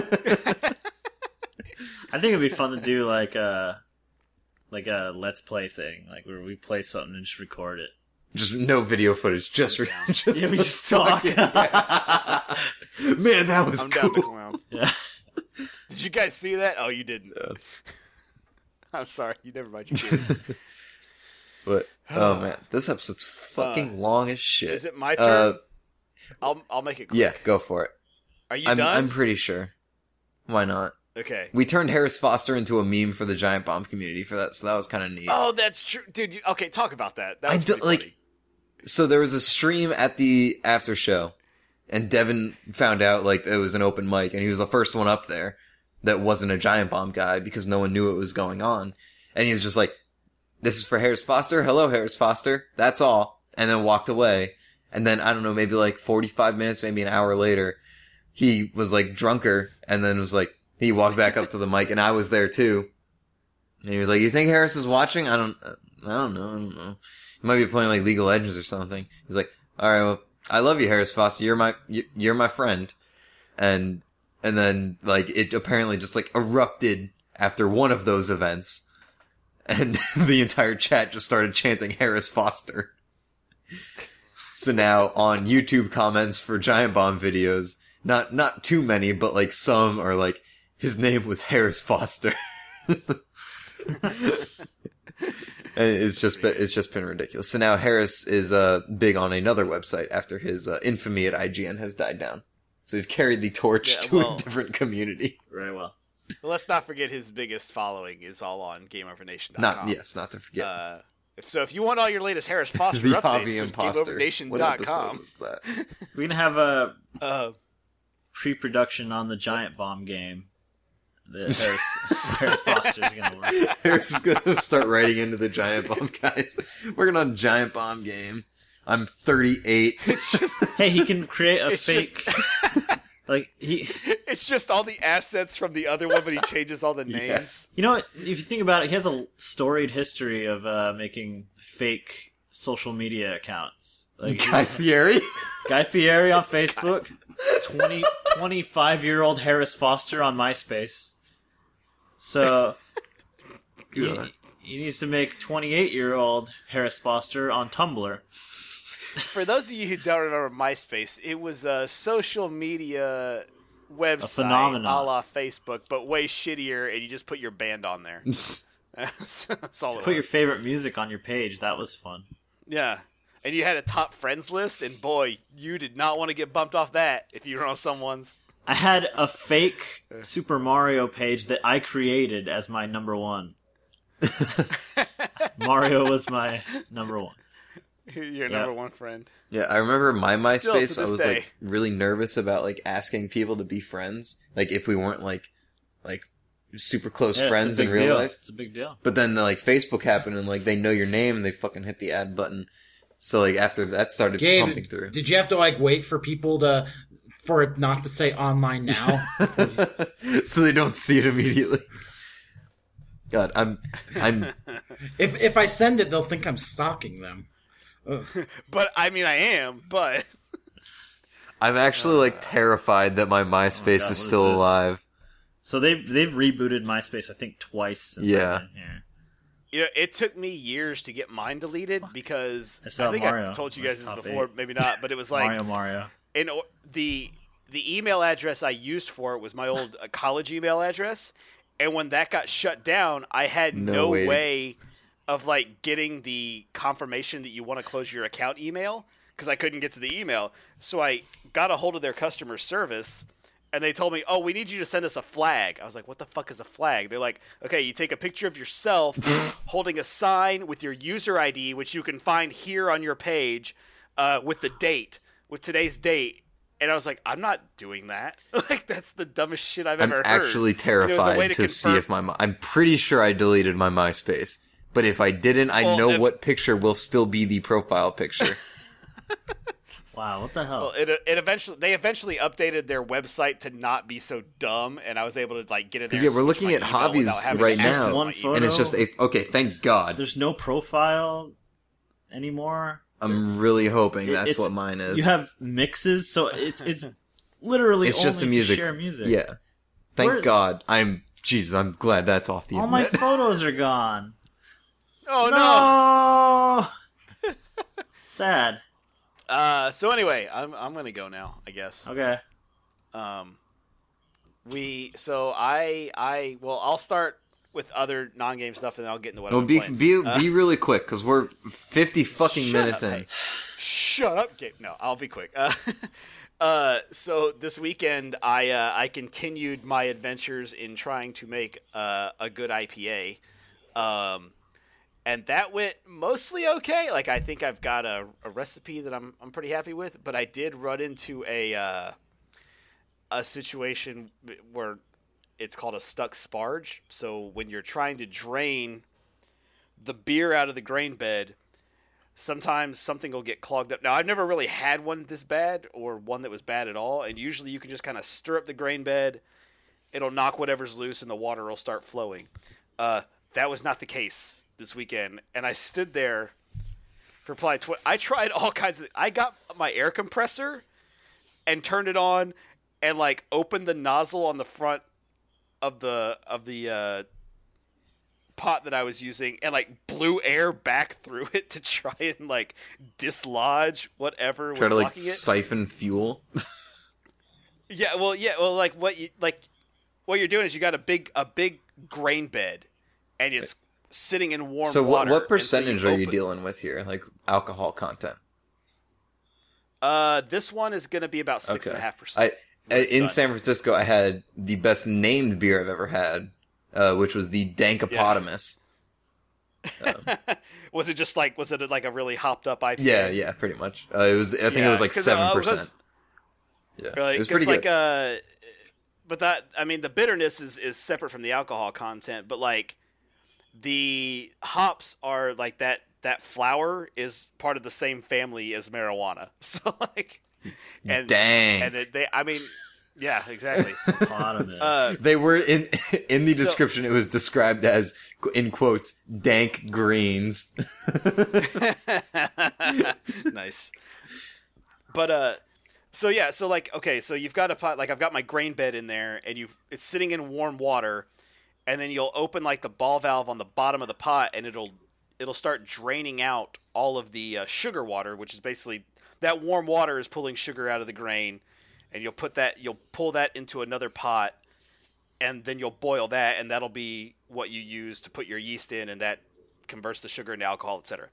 I think it'd be fun to do like a let's play thing, like where we play something and just record it. Just no video footage, just Yeah, we just talk. Man, that was I'm cool. down to clown. Yeah. Did you guys see that? Oh, you didn't. No. I'm sorry. You never mind. You did. But oh man, this episode's fucking long as shit. Is it my turn? Uh, I'll make it quick. yeah, go for it. Are you I'm done? pretty sure. Why not? Okay. We turned Harris Foster into a meme for the Giant Bomb community for that, so that was kind of neat. Oh, that's true, dude. Okay, talk about that. That I was don't- pretty like- funny. So there was a stream at the after show, and Devin found out like it was an open mic, and he was the first one up there that wasn't a Giant Bomb guy because no one knew what was going on, and he was just like, "This is for Harris Foster. Hello, Harris Foster. That's all," and then walked away. And then I don't know, maybe like 45 minutes, maybe an hour later, he was like drunker, and then was like he walked back up to the mic, and I was there too, and he was like, "You think Harris is watching? I don't know." He might be playing like League of Legends or something. He's like, "All right, well, I love you, Harris Foster. You're my friend." And then like it apparently just like erupted after one of those events, and the entire chat just started chanting Harris Foster. So now on YouTube comments for Giant Bomb videos, not too many, but like some are like, his name was Harris Foster. And it's just been ridiculous. So now Harris is big on another website after his infamy at IGN has died down. So we've carried the torch to a different community. Very well. Let's not forget his biggest following is all on GameOverNation.com. Not to forget. If you want all your latest Harris Foster the updates, Javi go to Imposter. What GameOverNation.com. episode was that? We're gonna have a pre-production on the Giant Bomb game. That Harris Foster's gonna work. Harris is gonna start writing into the Giant Bomb guys. Working on Giant Bomb game. I'm 38. It's just Hey, he can create a It's fake. Like he, it's just all the assets from the other one, but he changes all the names. you know, what, if you think about it, he has a storied history of making fake social media accounts. Like Guy Fieri? Guy Fieri on Facebook, 25-year-old Harris Foster on MySpace. So he needs to make 28-year-old Harris Foster on Tumblr. For those of you who don't remember MySpace, it was a social media website phenomenon. a la Facebook, but way shittier, and you just put your band on there. That's all it Put your was. favorite music on your page. That was fun. Yeah. And you had a top friends list, and boy, you did not want to get bumped off that if you were on someone's. I had a fake Super Mario page that I created as my number one. Mario was my number one. Your number one friend. Yeah, I remember my Still, to MySpace, I this was day. like really nervous about like asking people to be friends. Like if we weren't like super close Yeah, friends it's a in big real deal. life. It's a big deal. But then like Facebook happened and like they know your name and they fucking hit the add button. So like after that started pumping Gabe, through. did you have to like wait for people for it not to say online now? So they don't see it immediately. God, I'm If I send it, they'll think I'm stalking them. But, I mean, I am, but... I'm actually like terrified that my MySpace God, what is is still this? alive. So they've rebooted MySpace, I think, twice since Yeah. I've been here. You know, it took me years to get mine deleted because I saw I think Mario. I told you guys this Top before, 8. maybe not, but it was like Mario. the email address I used for it was my old college email address, and when that got shut down, I had no way. way of like getting the confirmation that you want to close your account email because I couldn't get to the email. So I got a hold of their customer service. And they told me, "Oh, we need you to send us a flag." I was like, "What the fuck is a flag?" They're like, "Okay, you take a picture of yourself holding a sign with your user ID, which you can find here on your page, with the date, with today's date." And I was like, "I'm not doing that. Like, that's the dumbest shit I've I'm ever heard." actually And it was a way terrified to see confirm- if I'm pretty sure I deleted my MySpace. But if I didn't, I Well, know if- what picture will still be the profile picture. Wow, what the hell? Well, they eventually updated their website to not be so dumb, and I was able to like get it. Because we're looking at hobbies right now, one photo. and it's just okay. Thank God. There's no profile anymore. I'm really hoping that's It's- what mine is. You have mixes, so it's literally it's only just a music. to share music. Yeah. Thank Where- God. I'm glad that's off the All my internet. photos are gone. Oh No. Sad. no! So anyway, I'm gonna go now, I guess. Okay. I'll start with other non-game stuff, and then I'll get into what Well, I'm be playing. be really quick because we're 50 fucking Shut minutes up, in. hey. Shut up, Gabe. No, I'll be quick. So this weekend, I continued my adventures in trying to make a good IPA, and that went mostly okay. Like I think I've got a recipe that I'm pretty happy with, but I did run into a situation where it's called a stuck sparge. So when you're trying to drain the beer out of the grain bed, sometimes something will get clogged up. Now, I've never really had one this bad or one that was bad at all, and usually you can just kind of stir up the grain bed. It'll knock whatever's loose, and the water will start flowing. That was not the case this weekend, and I stood there for probably I tried all kinds of... I got my air compressor and turned it on and, like, opened the nozzle on the front of the pot that I was using and like blew air back through it to try and like dislodge whatever Try was to like blocking it. siphon fuel. Yeah, well, like what you're doing is you got a big grain bed, and it's sitting in warm So water. what percentage are you open- dealing with here? Like alcohol content? This one is going to be about 6.5%. In San Francisco, I had the best named beer I've ever had, which was the Dankopotamus. Was it like a really hopped up IPA? Yeah, pretty much. It was. I think it was like 7%. Yeah, Right, it was pretty good. But the bitterness is separate from the alcohol content, but like the hops are like that flower is part of the same family as marijuana. So like, and Dang. and yeah, exactly. They were in the description. It was described as, in quotes, dank greens. Nice. But so you've got a pot. Like I've got my grain bed in there, and it's sitting in warm water, and then you'll open like the ball valve on the bottom of the pot, and it'll start draining out all of the sugar water, which is basically that warm water is pulling sugar out of the grain, and you'll pull that into another pot, and then you'll boil that, and that'll be what you use to put your yeast in, and that converts the sugar into alcohol, etc.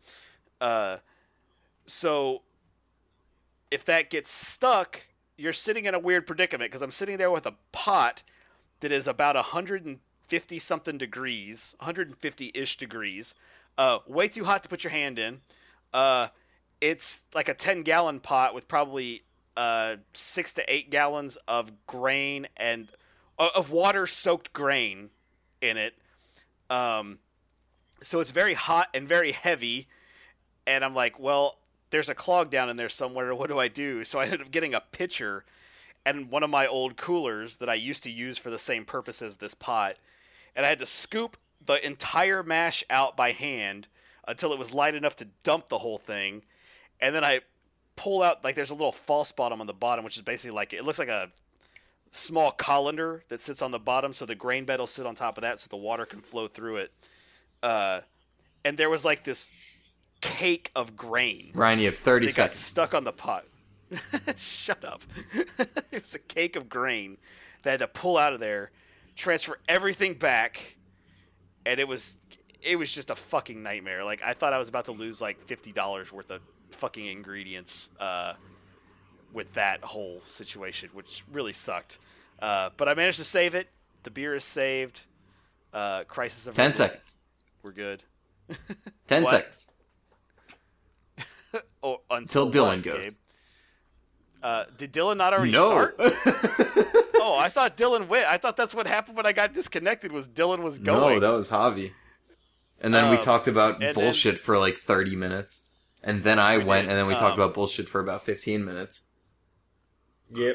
So if that gets stuck, you're sitting in a weird predicament, because I'm sitting there with a pot that is about 150-something degrees, 150-ish degrees, way too hot to put your hand in. It's like a 10-gallon pot with probably 6 to 8 gallons of grain and of water-soaked grain in it. So it's very hot and very heavy, and I'm like, well, there's a clog down in there somewhere. What do I do? So I ended up getting a pitcher and one of my old coolers that I used to use for the same purpose as this pot, and I had to scoop the entire mash out by hand until it was light enough to dump the whole thing, and then I pull out, like, there's a little false bottom on the bottom, which is basically like, it looks like a small colander that sits on the bottom, so the grain bed will sit on top of that so the water can flow through it. And there was like this cake of grain. Ryan, you have 30 Got seconds. stuck on the pot. Shut up. It was a cake of grain that I had to pull out of there, transfer everything back, and it was just a fucking nightmare. Like, I thought I was about to lose like $50 worth of fucking ingredients with that whole situation, which really sucked. But I managed to save it. The beer is saved. Crisis of 10 seconds. We're good. 10 What? seconds. Oh, Till Dylan goes. Gabe? Did Dylan not already No. start? Oh, I thought Dylan went. I thought that's what happened when I got disconnected, was Dylan was going. No, that was Javi. And then we talked about and bullshit for like 30 minutes. And then I went, did. and then we talked about bullshit for about 15 minutes. Yep.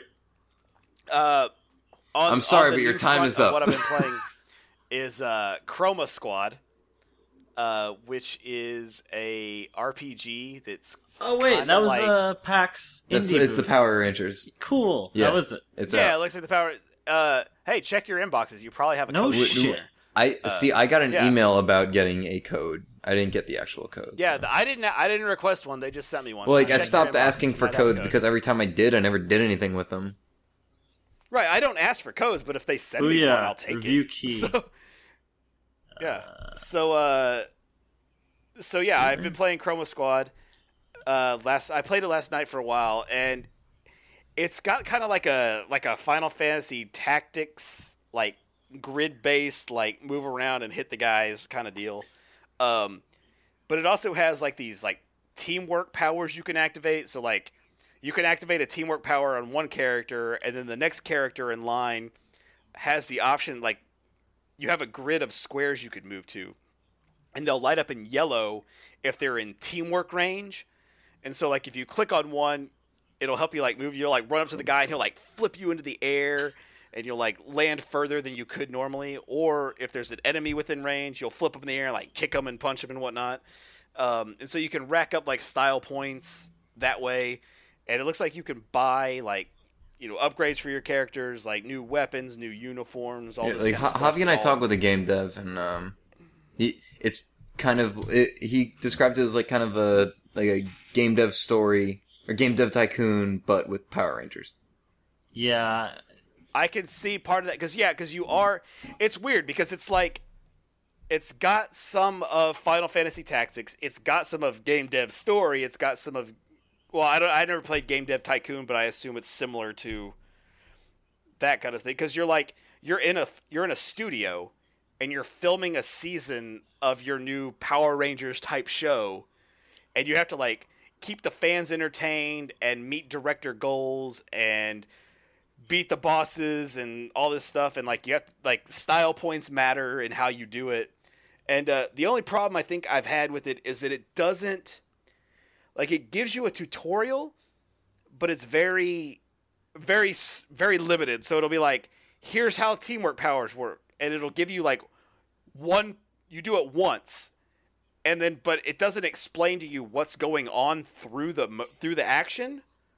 I'm sorry, on the but your new time front is of up. What I've been playing is Chroma Squad, which is a RPG that's Oh wait, kinda that was like, PAX It's Indie the booth. Power Rangers. Cool. Yeah. How was it? It's yeah, out. it looks like the power. Hey, check your inboxes. You probably have a No code in shit. there. I got an yeah. email about getting a code. I didn't get the actual code. Yeah, so. I didn't request one. They just sent me one. Well, So like, I check your stopped inboxes. asking You for might have a codes code. because every time I did, I never did anything with them. Right, I don't ask for codes, but if they send me one, Booyah. I'll take Review it. key. So, yeah. So yeah, I've been playing Chroma Squad. I played it last night for a while, and it's got kind of like a Final Fantasy Tactics, like grid based, like move around and hit the guys kind of deal. But it also has like these like teamwork powers you can activate. So like you can activate a teamwork power on one character, and then the next character in line has the option, like you have a grid of squares you could move to, and they'll light up in yellow if they're in teamwork range. And so like if you click on one, it'll help you like move. You'll like run up to the guy and he'll like flip you into the air, and you'll like land further than you could normally. Or if there's an enemy within range, you'll flip up in the air and like kick them and punch them and whatnot. And so you can rack up like style points that way. And it looks like you can buy like, you know, upgrades for your characters, like new weapons, new uniforms, all Yeah, this like kind of stuff. Javi and I all- talked with a game dev, and he described it as like kind of a game dev story or game dev tycoon, but with Power Rangers. Yeah. I can see part of that because you are. It's weird because it's like it's got some of Final Fantasy Tactics. It's got some of Game Dev Story. It's got some of. Well, I never played Game Dev Tycoon, but I assume it's similar to that kind of thing because you're in a studio and you're filming a season of your new Power Rangers type show, and you have to like keep the fans entertained and meet director goals and beat the bosses and all this stuff, and like you have to, like style points matter in how you do it. And the only problem I think I've had with it is that it doesn't, like, it gives you a tutorial, but it's very, very, very limited. So it'll be like, here's how teamwork powers work, and it'll give you like you do it once, and then but it doesn't explain to you what's going on through the action.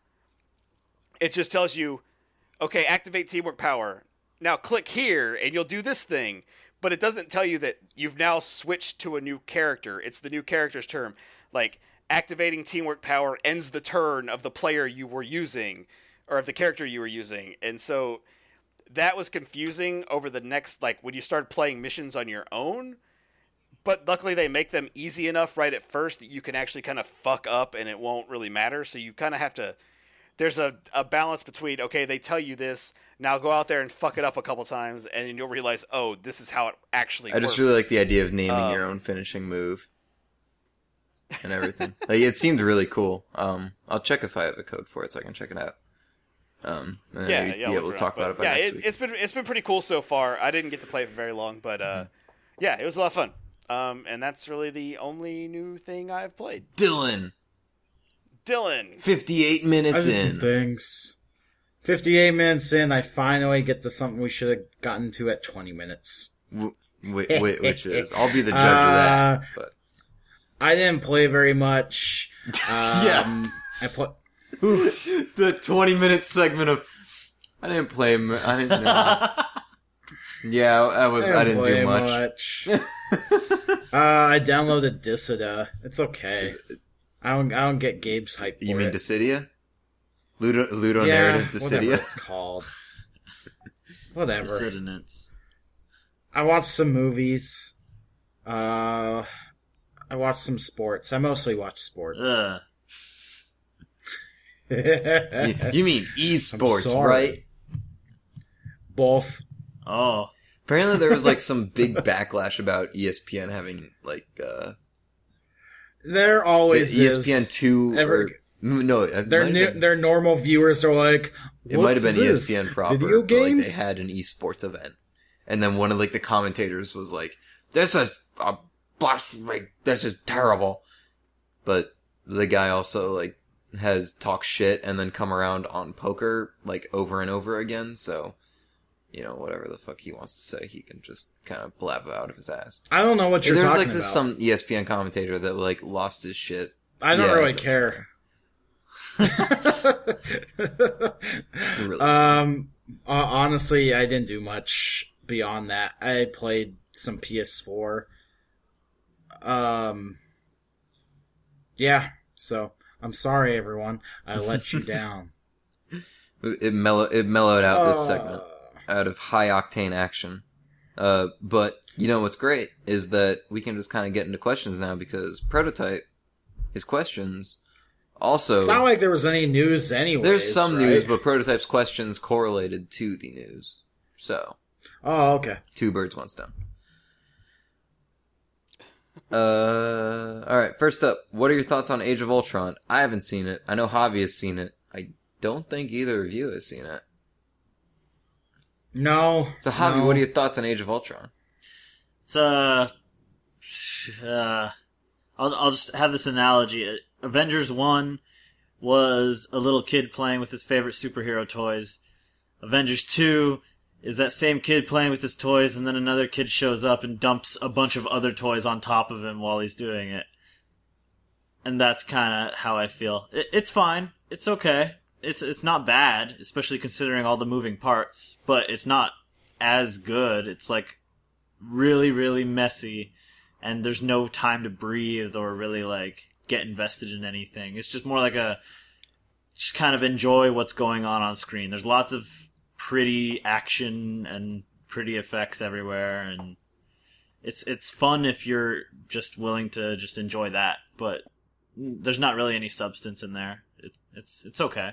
It just tells you, okay, activate teamwork power. Now click here and you'll do this thing. But it doesn't tell you that you've now switched to a new character. It's the new character's turn. Like, activating teamwork power ends the turn of the player you were using, or of the character you were using. And so that was confusing over the next, like, when you start playing missions on your own. But luckily they make them easy enough right at first that you can actually kind of fuck up and it won't really matter. So you kind of have to... There's a balance between, okay, they tell you this, now go out there and fuck it up a couple times, and then you'll realize, oh, this is how it actually I works. just really like the idea of naming your own finishing move and everything. Like, it seemed really cool. I'll check if I have a code for it so I can check it out. And then be able to talk about it by next week. It's been pretty cool so far. I didn't get to play it for very long, but yeah, it was a lot of fun. And that's really the only new thing I've played. Dylan, 58 I minutes did some in. things. 58 minutes in, I finally get to something we should have gotten to at 20 minutes. Which is, I'll be the judge of that. But I didn't play very much. Yeah. I play. the 20-minute segment of I didn't play. I didn't know. Yeah, I didn't do much. I downloaded Dissidia. It's okay. I don't get Gabe's hype for You mean it. Dissidia? Ludo Yeah, narrative whatever Dissidia? it's called. Whatever. Dissidents. I watched some movies. I watched some sports. I mostly watch sports. Ugh. You mean esports, sorry. right? Both. Oh. Apparently there was like some big backlash about ESPN having like There always the is. ESPN2 Every- no, it might have been- Their normal viewers are like, it might have been this? ESPN proper, Video but like games? they had an esports event, and then one of like the commentators was like, "This is a like this is terrible," but the guy also like has talked shit and then come around on poker like over and over again. So, you know, whatever the fuck he wants to say, he can just kind of blab out of his ass. I don't know what you're There's talking like this about. some ESPN commentator that like lost his shit. I don't Yeah, really care. Really. Honestly, I didn't do much beyond that. I played some PS4. Yeah, so I'm sorry, everyone. I let you down. It mellowed out this segment out of high octane action. But you know what's great is that we can just kind of get into questions now because Prototype, his questions also. It's not like there was any news anyway. There's some right? news, but Prototype's questions correlated to the news. So, Oh, okay. two birds, one stone. Alright, first up, what are your thoughts on Age of Ultron? I haven't seen it. I know Javi has seen it. I don't think either of you has seen it. No. So, Javi, no. what are your thoughts on Age of Ultron? It's I'll just have this analogy. Avengers 1 was a little kid playing with his favorite superhero toys. Avengers 2 is that same kid playing with his toys, and then another kid shows up and dumps a bunch of other toys on top of him while he's doing it. And that's kind of how I feel. It's fine. It's okay. It's not bad, especially considering all the moving parts, but it's not as good. It's like really, really messy, and there's no time to breathe or really like get invested in anything. It's just more like just kind of enjoy what's going on screen. There's lots of pretty action and pretty effects everywhere, and it's fun if you're just willing to just enjoy that, but there's not really any substance in there. It's okay.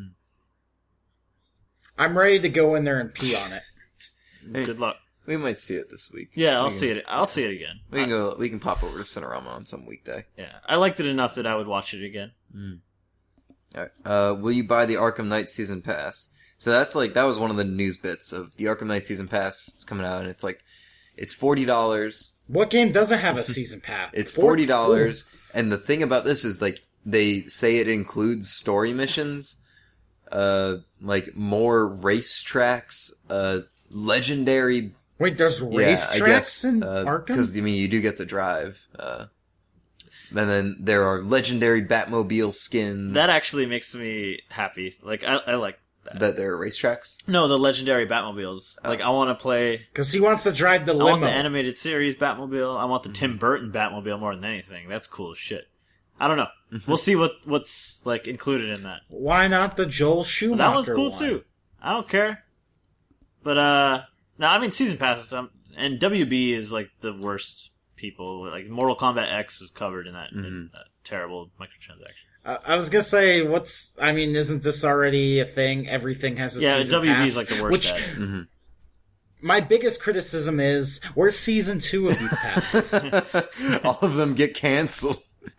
I'm ready to go in there and pee on it. Hey, Good luck. we might see it this week. Yeah, I'll We can- see it. I'll see it again. We can go. We can pop over to Cinerama on some weekday. Yeah, I liked it enough that I would watch it again. All right. Will you buy the Arkham Knight season pass? So that was one of the news bits of the Arkham Knight season pass. It's coming out, and it's $40. What game doesn't have a season pass? It's $40, and the thing about this is like they say it includes story missions, like more race tracks, legendary. Wait, there's racetracks in Arkham? Because you do get to drive. And then there are legendary Batmobile skins. That actually makes me happy. Like I like that. That there are racetracks. No, the legendary Batmobiles. Like I want to play. Because he wants to drive the I limo. want the animated series Batmobile. I want the Tim Burton Batmobile more than anything. That's cool as shit. I don't know. We'll see what's like included in that. Why not the Joel Schumacher That one's cool one? too. I don't care. But no, I mean season passes. And WB is like the worst people. Like Mortal Kombat X was covered in that, in that terrible microtransaction. I was gonna say, isn't this already a thing? Everything has a season WB pass. is like the worst Which, at it. my biggest criticism is, where's season 2 of these passes? All of them get canceled.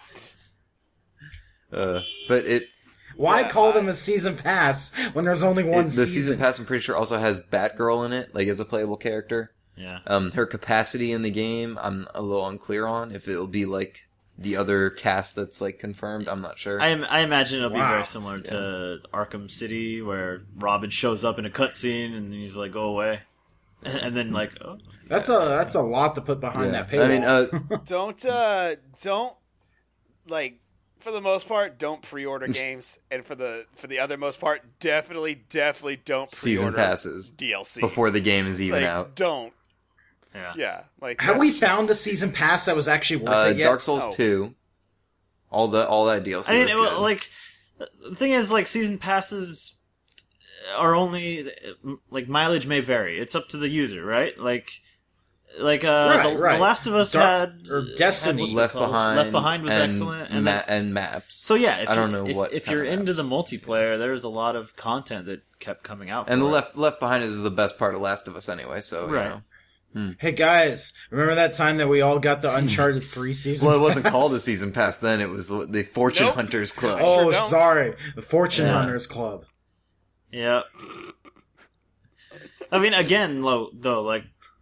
But Why call them a season pass when there's only one the season? season pass, I'm pretty sure, also has Batgirl in it, like as a playable character. Yeah. Her capacity in the game, I'm a little unclear on. If it'll be like the other cast that's like confirmed, I'm not sure. I imagine it'll be Wow. very similar to Arkham City, where Robin shows up in a cutscene and he's like, "Go away," and then like, "Oh, That's a lot to put behind that paywall. I mean, don't like for the most part don't pre-order games, and for the other most part definitely don't season pre-order passes DLC before the game is even like, out. Don't. yeah." Yeah, like have we that's just- found a season pass that was actually worth it yet? Dark Souls No. 2, all that DLC. I mean, was well, good. like the thing is, like season passes are only like mileage may vary. It's up to the user, right? Like Right, the right. Last of Us Destiny. what's it Left called? Behind, Left Behind was and excellent, and and maps. so yeah, I don't know what if kind you're of into the multiplayer, there's a lot of content that kept coming out. And for the it. Left Behind is the best part of Last of Us anyway. So Right. You know. Hey guys, remember that time that we all got the Uncharted 3 season Well, it wasn't pass? called a season pass then. It was the Fortune Nope. Hunters Club. Oh, Sure don't. sorry. The Fortune Yeah. Hunters Club. Yeah. I mean, again, though, like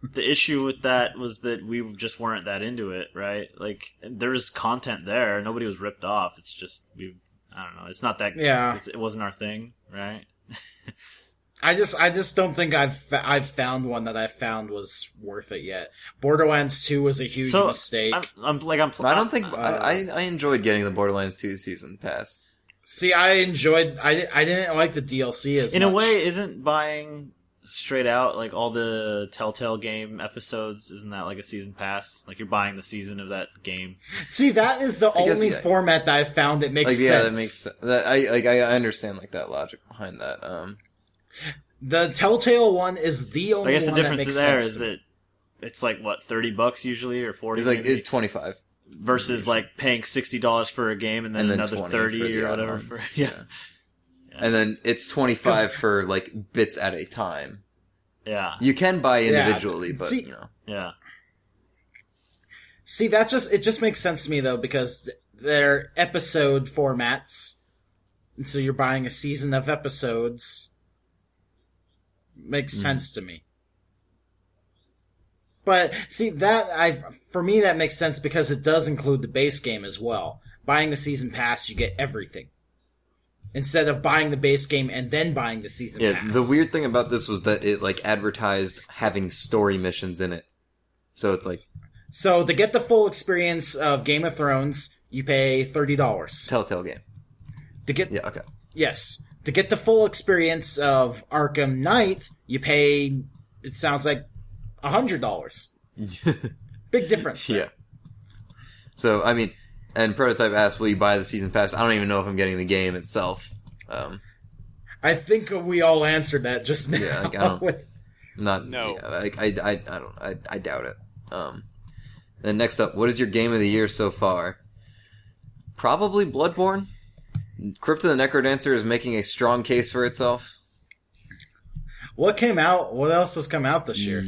the issue with that was that we just weren't that into it, right? Like, there's content there. Nobody was ripped off. It's just, I don't know. It's not that, Yeah. it wasn't our thing, right? I just don't think I've found one that I found was worth it yet. Borderlands 2 was a huge mistake. I don't think I enjoyed getting the Borderlands 2 season pass. See, I didn't like the DLC as much. In a way, isn't buying straight out, like, all the Telltale game episodes, isn't that like a season pass? Like, you're buying the season of that game. See, that is the only format that I found that makes sense. Yeah, that makes sense. I understand, like, that logic behind that. The Telltale one is the only one that makes sense. I guess the difference there is that it's like, what, $30 usually, or $40? It's like, it's $25. Versus, like, paying $60 for a game and then another $30 or whatever. Yeah. And then it's $25 for, like, bits at a time. Yeah. You can buy individually, but, See, you know. Yeah. See, it just makes sense to me, though, because they're episode formats. And so you're buying a season of episodes. Makes sense to me. But, see, for me that makes sense because it does include the base game as well. Buying the season pass, you get everything. Instead of buying the base game and then buying the season pass. Yeah, the weird thing about this was that it, like, advertised having story missions in it. So it's like... So, to get the full experience of Game of Thrones, you pay $30. Telltale game. Yeah, okay. Yes. To get the full experience of Arkham Knight, you pay, it sounds like, $100. Big difference there. Yeah. So, I mean, and Prototype asked, will you buy the season pass? I don't even know if I'm getting the game itself. I think we all answered that just now. Yeah, like, I don't... Not... No. Yeah, like, I don't... I doubt it. Then next up, what is your game of the year so far? Probably Bloodborne. Crypt of the Necrodancer is making a strong case for itself. What came out? What else has come out this year?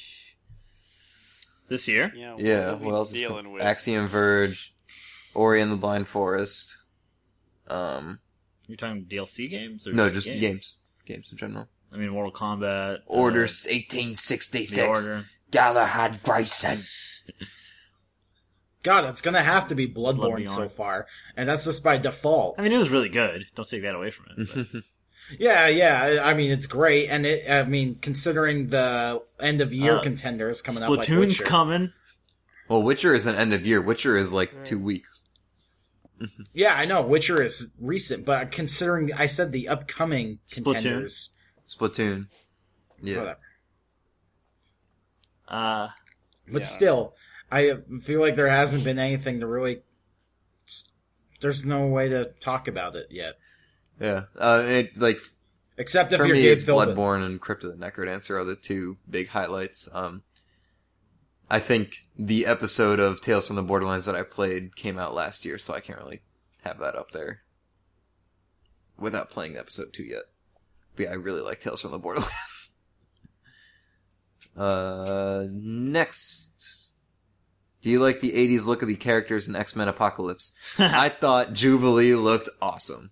This year? Yeah, what else is dealing with? Axiom Verge, Ori and the Blind Forest. You're talking DLC games? Or No, just games. Games in general. I mean, Mortal Kombat. Order 1866. The Order. Galahad Grayson. God, it's gonna have to be Bloodborne so far. And that's just by default. I mean, it was really good. Don't take that away from it. But. Yeah. I mean, it's great. And considering the end of year contenders coming up, like Splatoon's Witcher. coming. Well, Witcher is an end of year. Witcher is like 2 weeks. Yeah, I know. Witcher is recent, but considering I said the upcoming contenders. Splatoon. Yeah. Whatever. But still, I feel like there hasn't been anything to really... There's no way to talk about it yet. Yeah. Except if for you're me, Gabe it's Philbin. Bloodborne and Crypt of the Necrodancer are the two big highlights. I think the episode of Tales from the Borderlands that I played came out last year, so I can't really have that up there without playing episode 2 yet. But yeah, I really like Tales from the Borderlands. Next. Do you like the 80s look of the characters in X-Men Apocalypse? I thought Jubilee looked awesome.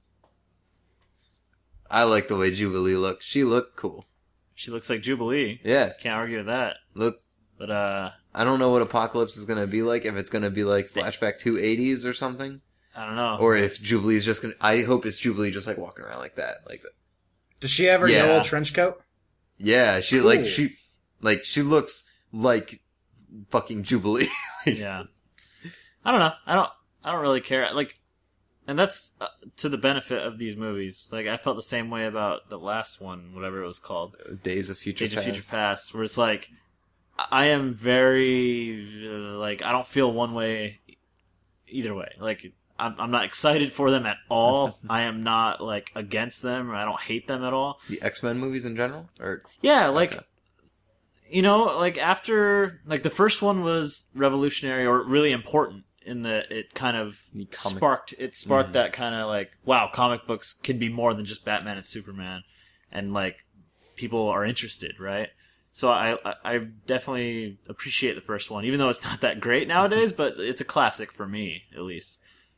I like the way Jubilee looked. She looked cool. She looks like Jubilee. Yeah. Can't argue with that. But I don't know what Apocalypse is gonna be like, if it's gonna be like flashback to 80s or something. I don't know. Or if Jubilee's just gonna... I hope it's Jubilee just like walking around like that. Does she have her yellow trench coat? Yeah, she Cool. she looks like fucking Jubilee. Yeah. I don't know. I don't really care. Like, and that's to the benefit of these movies. Like, I felt the same way about the last one, whatever it was called. Days of Future Past, where it's like, I am very, like, I don't feel one way either way. Like, I'm not excited for them at all. I am not, like, against them, or I don't hate them at all. The X-Men movies in general? Yeah, like... Okay. You know, like, after, like, the first one was revolutionary or really important in that it kind of sparked that kind of, like, wow, comic books can be more than just Batman and Superman. And, like, people are interested, right? So I definitely appreciate the first one, even though it's not that great nowadays, but it's a classic for me, at least.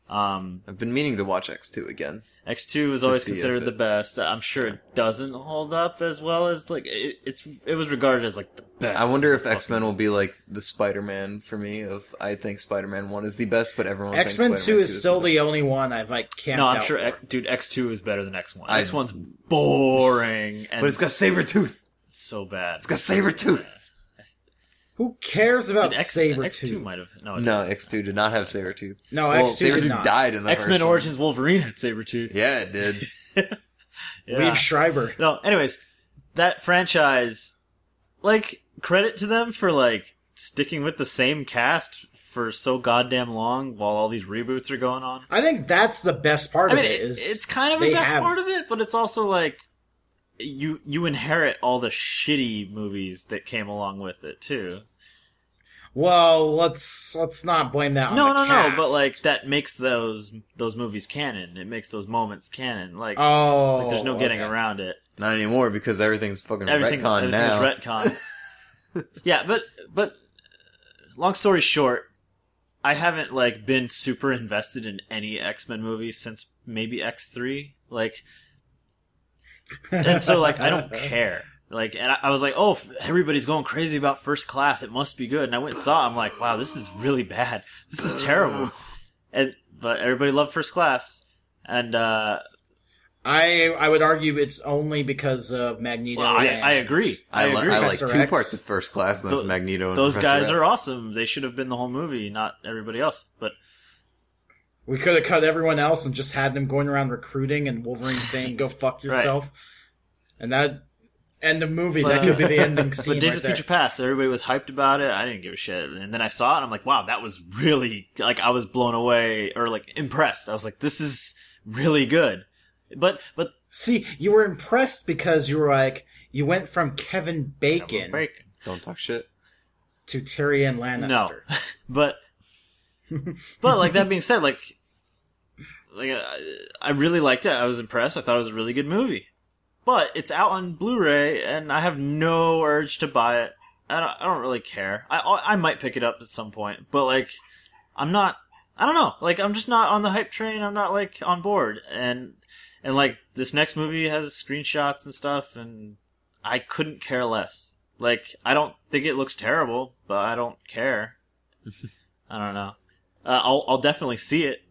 I've been meaning to watch X2 again. X2 was always considered the best. I'm sure it doesn't hold up as well as like it was regarded as like the best. I wonder if X-Men will be like the Spider-Man for me. Of I think Spider-Man 1 is the best, but everyone thinks X-Men Spider-Man 2 is still the only one I've like camped No, I'm out sure, for. dude. X2 is better than X1. X1's boring, and But it's got Sabretooth. it's so bad. It's got Sabretooth. Who cares about X2 Sabretooth? might have No, X2 did not have Sabretooth. No, Well, X2 did Sabretooth not. died in the X-Men first one. Origins Wolverine had Sabretooth. Yeah, it did. Yeah. Liev Schreiber. No, anyways, that franchise, like, credit to them for, like, sticking with the same cast for so goddamn long while all these reboots are going on. I think that's the best part I mean, of it. Is it's kind of they the best have- part of it, but it's also, like, you inherit all the shitty movies that came along with it, too. Well, let's not blame that on No, the no, cast. no, but, like, that makes those movies canon. It makes those moments canon. Like, oh, there's no getting okay. around it. Not anymore because everything's fucking Everything retcon now. is retcon. Yeah, but long story short, I haven't like been super invested in any X-Men movie since maybe X3. Like, and so like I don't care. Like, and I was like, oh, everybody's going crazy about First Class. It must be good. And I went and saw it. I'm like, wow, this is really bad. This is terrible. But everybody loved First Class. And, I would argue it's only because of Magneto. well, I agree. I agree. I like Professor two X. parts of First Class, and that's Tho- Magneto and Those Professor guys are X. awesome. They should have been the whole movie, not everybody else. But We could have cut everyone else and just had them going around recruiting and Wolverine saying, go fuck yourself. And that end the movie. That could be the ending scene But Days right of there. Future Past, everybody was hyped about it. I didn't give a shit. And then I saw it, and I'm like, wow, that was really, like, I was blown away, or, like, impressed. I was like, this is really good. But See, you were impressed because you were like, you went from Kevin Bacon Bacon. Don't talk shit. to Tyrion Lannister. No. but like, that being said, like, I really liked it. I was impressed. I thought it was a really good movie. But it's out on Blu-ray, and I have no urge to buy it. I don't really care. I might pick it up at some point, but like, I don't know. Like, I'm just not on the hype train. I'm not like on board. And like, this next movie has screenshots and stuff, and I couldn't care less. Like, I don't think it looks terrible, but I don't care. I don't know. I'll definitely see it.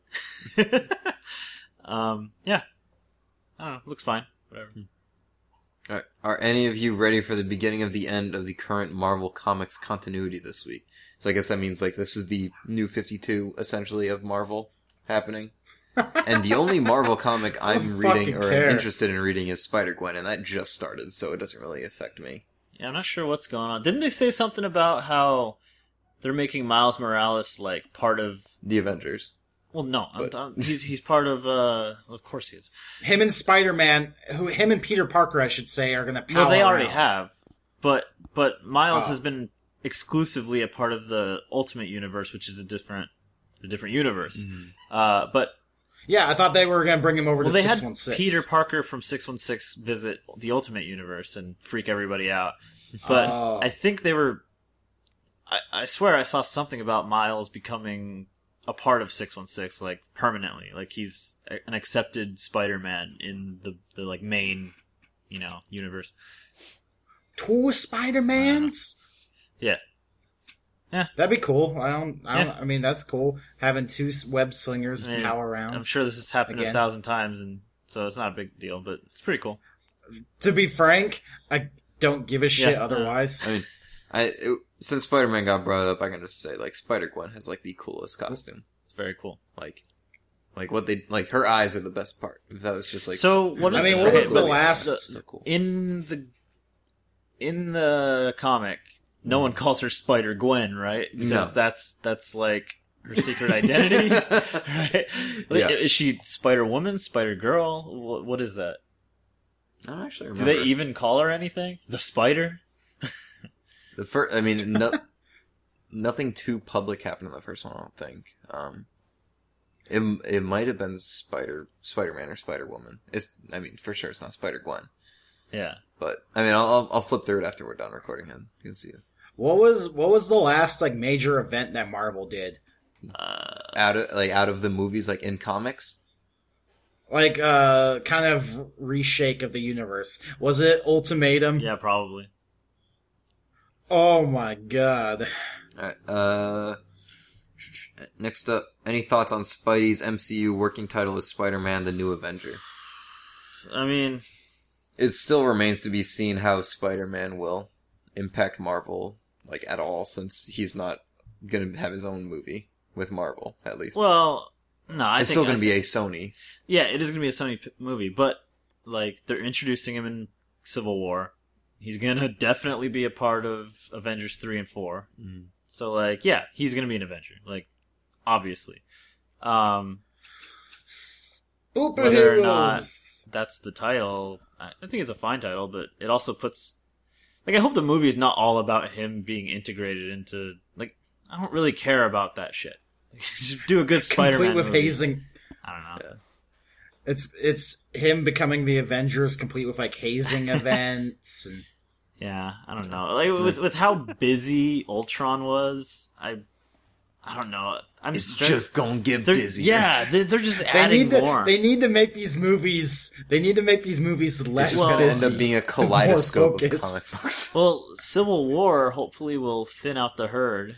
Yeah. I don't know. Looks fine. Whatever. Are any of you ready for the beginning of the end of the current Marvel Comics continuity this week? So I guess that means like this is the new 52 essentially of Marvel happening. And the only Marvel comic I'm reading or care. am interested in reading is Spider-Gwen, and that just started, so it doesn't really affect me. Yeah, I'm not sure what's going on. Didn't they say something about how they're making Miles Morales like part of? The Avengers. Well, no, But- he's part of. Of course he is. Him and Spider-Man, him and Peter Parker, I should say, are going to power Well, they already around. have, but Miles Oh. has been exclusively a part of the Ultimate Universe, which is a different universe. But Yeah, I thought they were going to bring him over well, to they had 616. Peter Parker from 616 visit the Ultimate Universe and freak everybody out. But Oh. I think they were. I swear I saw something about Miles becoming a part of 616, like permanently, like he's an accepted Spider-Man in the like main, universe. Two Spider-Mans? Yeah. That'd be cool. I mean, that's cool. Having two web slingers I mean, power around. I'm sure this has happened Again. 1,000 times, and so it's not a big deal, but it's pretty cool. To be frank, I don't give a shit Yeah. otherwise. I mean, since Spider-Man got brought up, I can just say, like, Spider-Gwen has, like, the coolest costume. It's very cool. Like what they, like, her eyes are the best part. If that was just, like... So what? I mean, okay, what was the look, last- So cool. in the comic? No one calls her Spider Gwen, right? Because No. that's like her secret identity, right? Like, Yeah. Is she Spider Woman, Spider Girl? What is that? I don't actually Do remember. they even call her anything? The Spider? The first, I mean, nothing too public happened in the first one, I don't think. It might have been Spider-Man or Spider-Woman. I mean, for sure it's not Spider-Gwen. Yeah. But, I mean, I'll flip through it after we're done recording it. You can see it. What was the last like major event that Marvel did? out of the movies, like in comics? Like, kind of reshake of the universe. Was it Ultimatum? Yeah, probably. Oh my god. Alright, next up, any thoughts on Spidey's MCU working title as Spider-Man: The New Avenger? I mean, It still remains to be seen how Spider-Man will impact Marvel, like, at all, since he's not gonna have his own movie with Marvel, at least. well, no, it's still gonna be a Sony. Yeah, it is gonna be a Sony movie, but like they're introducing him in Civil War. He's gonna definitely be a part of Avengers 3 and 4. Mm. So like, yeah, he's gonna be an Avenger, like obviously. Whether or not that's the title, I think it's a fine title, but it also puts, like, I hope the movie is not all about him being integrated into, like, I don't really care about that shit. Just do a good Spider-Man complete with movie. hazing. I don't know. Yeah. It's him becoming the Avengers, complete with like hazing events. And... Yeah, I don't know. Like with how busy Ultron was, I don't know. It's just gonna get they're, busy. Yeah, they're just adding more. They need to make these movies. They need to make these movies less It's just gonna busy. end up being a kaleidoscope of focused. comic books. Well, Civil War hopefully will thin out the herd.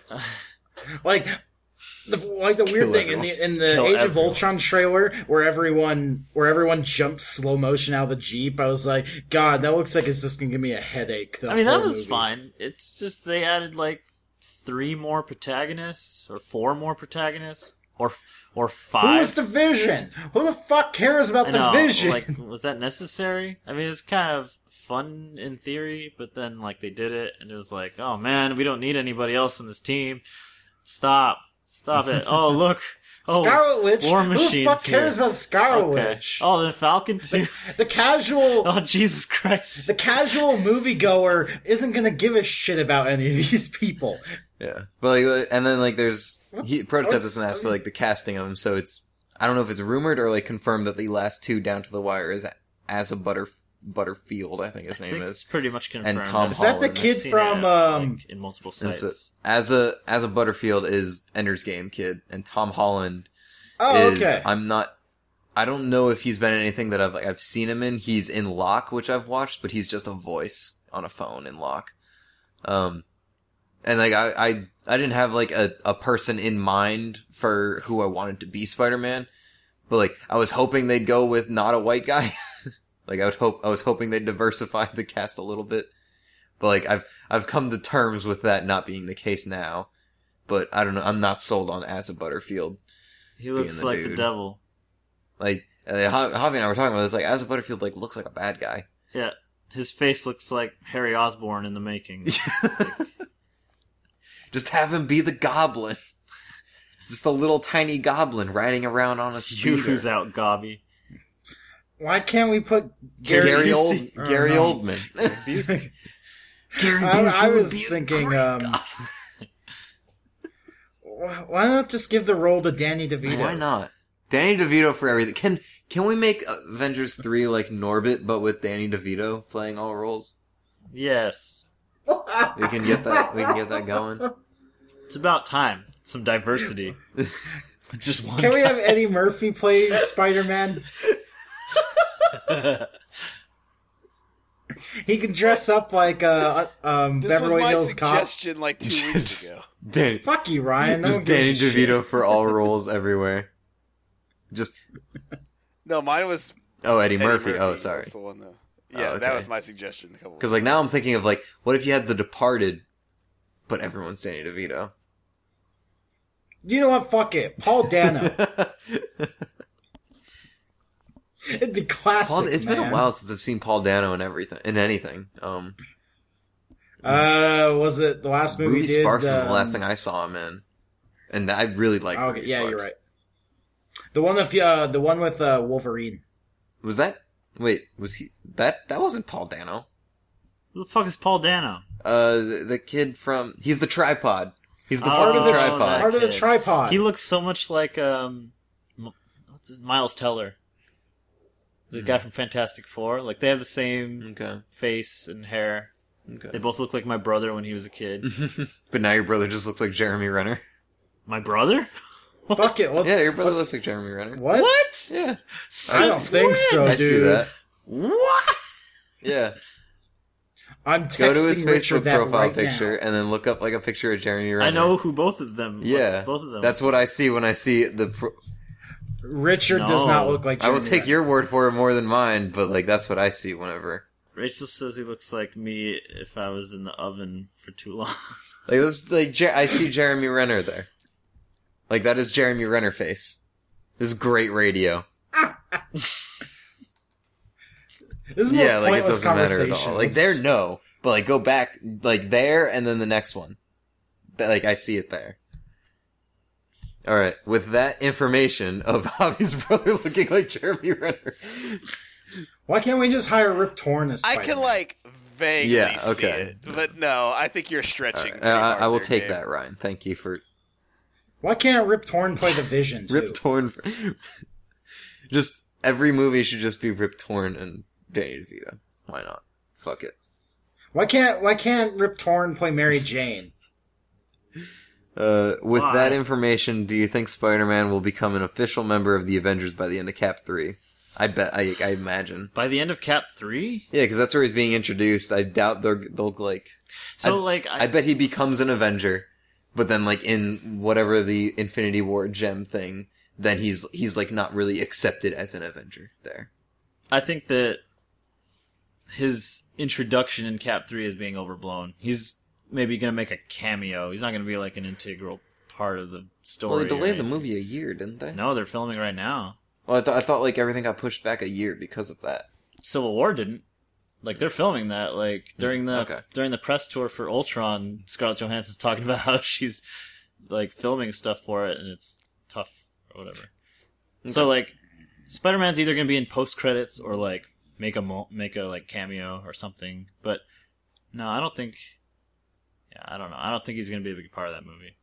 Like the weird thing in the Kill Age of everyone. Ultron trailer where everyone jumps slow motion out of the Jeep, I was like, God, that looks like it's just gonna give me a headache. I mean, that was movie. fine. It's just they added like 3 more protagonists or 4 more protagonists or 5. Who was the Vision? Who the fuck cares about I the know, Vision? like, was that necessary? I mean, it's kind of fun in theory, but then like they did it, and it was like, oh man, we don't need anybody else in this team. Stop it! Oh look, oh Scarlet Witch. War Who the Machine's fuck cares here. about Scarlet Okay. Witch? Oh, then Falcon too. The casual. Oh Jesus Christ! The casual moviegoer isn't gonna give a shit about any of these people. Yeah, but like, and then like there's Prototype what's- doesn't ask for like the casting of him, so it's I don't know if it's rumored or like confirmed that the last 2 down to the wire is Asa Butterfield, I think his I name think is. it's pretty much confirmed. And Tom Is that the Holland. kid I've seen from it, like, in multiple And sites. so, Asa Butterfield is Ender's Game kid, and Tom Holland Oh, is okay. I don't know if he's been in anything that I've seen him in. He's in Locke, which I've watched, but he's just a voice on a phone in Locke. And like I didn't have like a person in mind for who I wanted to be Spider-Man, but like I was hoping they'd go with not a white guy. Like I was hoping they'd diversify the cast a little bit. But like I've come to terms with that not being the case now. But I don't know, I'm not sold on Asa Butterfield. He looks the like the dude. devil. Like Javi and I were talking about this, like Asa Butterfield like looks like a bad guy. Yeah, his face looks like Harry Osborn in the making. Just have him be the goblin. Just a little tiny goblin riding around on a speeder. Who's out, Gobby? Why can't we put Gary Busey- Oh, Gary no. Oldman. Busey. Gary I Busey would was be a thinking, great goblin. why not just give the role to Danny DeVito? Why not? Danny DeVito for everything. Can we make Avengers 3 like Norbit, but with Danny DeVito playing all roles? Yes. We can get that going. It's about time. Some diversity. Just one Can we guy. have Eddie Murphy play Spider-Man? He can dress up like This was Beverly my Hills Cop. suggestion like 2 weeks ago. Danny, Fuck you, Ryan. No just one gives Danny a shit. DeVito for all roles everywhere. Just No, mine was Eddie Eddie Murphy. Oh, sorry. That's the one though. Oh, Yeah, that okay. was my suggestion. A couple. Because like now I'm thinking of like, what if you had The Departed, but everyone's Danny DeVito? You know what? Fuck it. Paul Dano. It'd be classic. It's been a man. while since I've seen Paul Dano in anything. Was it the last movie? Ruby he did, Sparks is the last thing I saw him in, and I really like. Okay, Ruby yeah, Sparks. you're right. The one with Wolverine. Was that? Wait, was he that? That wasn't Paul Dano. Who the fuck is Paul Dano? The kid from he's the tripod. He's the Oh, fucking that tripod. Part of the kid. tripod. He looks so much like what's his Miles Teller, the guy from Fantastic Four. Like they have the same Okay. face and hair. They Okay. both look like my brother when he was a kid. But now your brother just looks like Jeremy Renner. My brother? Fuck it. Yeah, your brother looks like Jeremy Renner. What? Yeah. I don't think so, I dude. see that. What? Yeah. I'm texting Go to his Richard Facebook that profile right picture now. and then look up like a picture of Jeremy Renner. I know who both of them. Yeah. Both of them. That's what I see when I see the. Richard does not look like I will Jeremy take Renner. your word for it more than mine, but like that's what I see whenever. Rachel says he looks like me if I was in the oven for too long. Like this, I see Jeremy Renner there. Like that is Jeremy Renner face. This is great radio. This is the most Yeah, like it pointless doesn't matter at conversation. all. Like there, no, but like go back, like there, and then the next one. Like I see it there. All right, with that information of Javi's brother looking like Jeremy Renner. Why can't we just hire Rip Torn as I Spider-Man? can like vaguely Yeah, see okay. it, but no, I think you're stretching. All right, pretty hard I will there, take Gabe. that, Ryan. Thank you for Why can't Rip Torn play the Vision, too? Rip Torn. Just every movie should just be Rip Torn and Danny DeVito. Why not? Fuck it. Why can't Rip Torn play Mary Jane? With Why? that information, do you think Spider-Man will become an official member of the Avengers by the end of Cap 3? I bet. I imagine. By the end of Cap 3? Yeah, because that's where he's being introduced. I doubt they'll like. So, I bet he becomes an Avenger, but then like in whatever the Infinity War gem thing, then he's like not really accepted as an Avenger there. I think that his introduction in Cap 3 is being overblown. He's maybe going to make a cameo. He's not going to be like an integral part of the story. Well, they delayed or the anything. movie a year, didn't they? No, they're filming right now. Well, I thought like everything got pushed back a year because of that. Civil War didn't. Like they're filming that. Like during the press tour for Ultron, Scarlett Johansson's talking about how she's like filming stuff for it, and it's tough or whatever. Okay. So like, Spider-Man's either going to be in post credits or like make a like cameo or something. But no, I don't think. Yeah, I don't know. I don't think he's going to be a big part of that movie.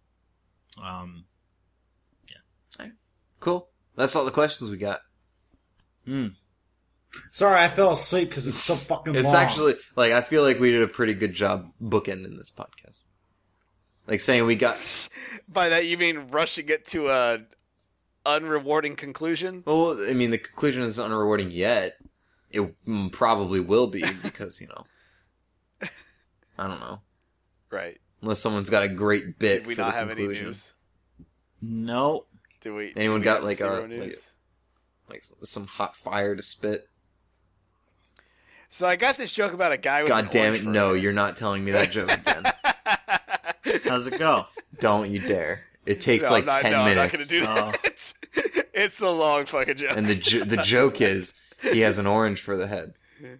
Cool. That's all the questions we got. Sorry, I fell asleep because it's so fucking It's long. actually like I feel like we did a pretty good job bookending this podcast. Like saying we got. By that you mean rushing it to a unrewarding conclusion? Well, I mean the conclusion isn't unrewarding yet. It probably will be because I don't know. Right. Unless someone's got a great bit. Did we for not the have any conclusion. news? No. Did we? Anyone did we got, have like, zero a- news? Like some hot fire to spit. So I got this joke about a guy with God an damn orange it! No, forehead. you're not telling me that joke again. How's it go? Don't you dare! It takes No, like I'm not, 10 no, minutes. I'm not gonna do that. It's a long fucking joke. And the joke is he has an orange for the head.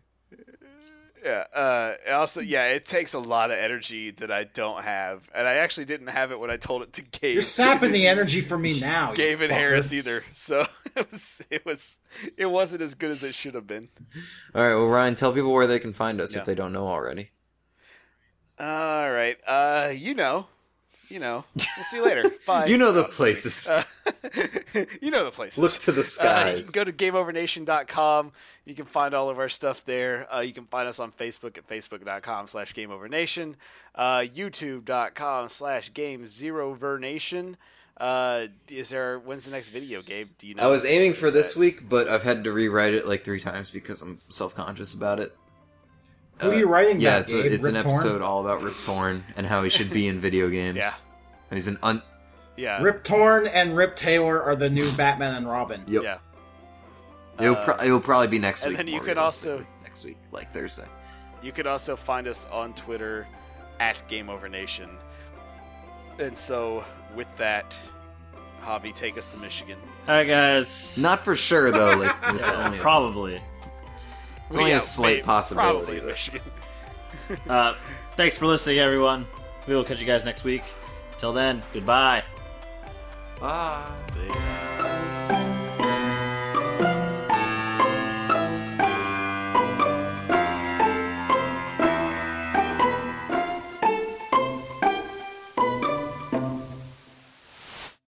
Yeah. Also, yeah, it takes a lot of energy that I don't have, and I actually didn't have it when I told it to Gabe. You're sapping the energy from me now. you Gabe and fucker. Harris either. So it wasn't as good as it should have been. All right, well, Ryan, tell people where they can find us Yeah. if they don't know already. All right. We'll see you later. Bye. You know the Oh, sorry. places. You know the places. Look to the You skies. can go to GameOverNation.com. You can find all of our stuff there. You can find us on Facebook at Facebook.com/GameOverNation. YouTube.com/GameZeroVernation. When's the next video, Gabe? Do you know? I was aiming for Is this that- week, but I've had to rewrite it like 3 times because I'm self-conscious about it. Who are you writing Yeah, that, it's, Gabe? it's an Rip Torn? episode all about Rip Torn and how he should be in video games. Yeah. He's an Yeah. Rip Torn and Rip Taylor are the new Batman and Robin. Yep. Yeah. It'll probably be next and week. then you more could also- realistically. Next week, like Thursday. You could also find us on Twitter at GameOverNation. And so, with that, Javi, take us to Michigan. All right, guys. Not for sure though. Like it's Yeah, only, probably. it's only Yeah, a slight maybe, possibility. Probably but- Michigan. Thanks for listening, everyone. We will catch you guys next week. Till then, goodbye. Bye.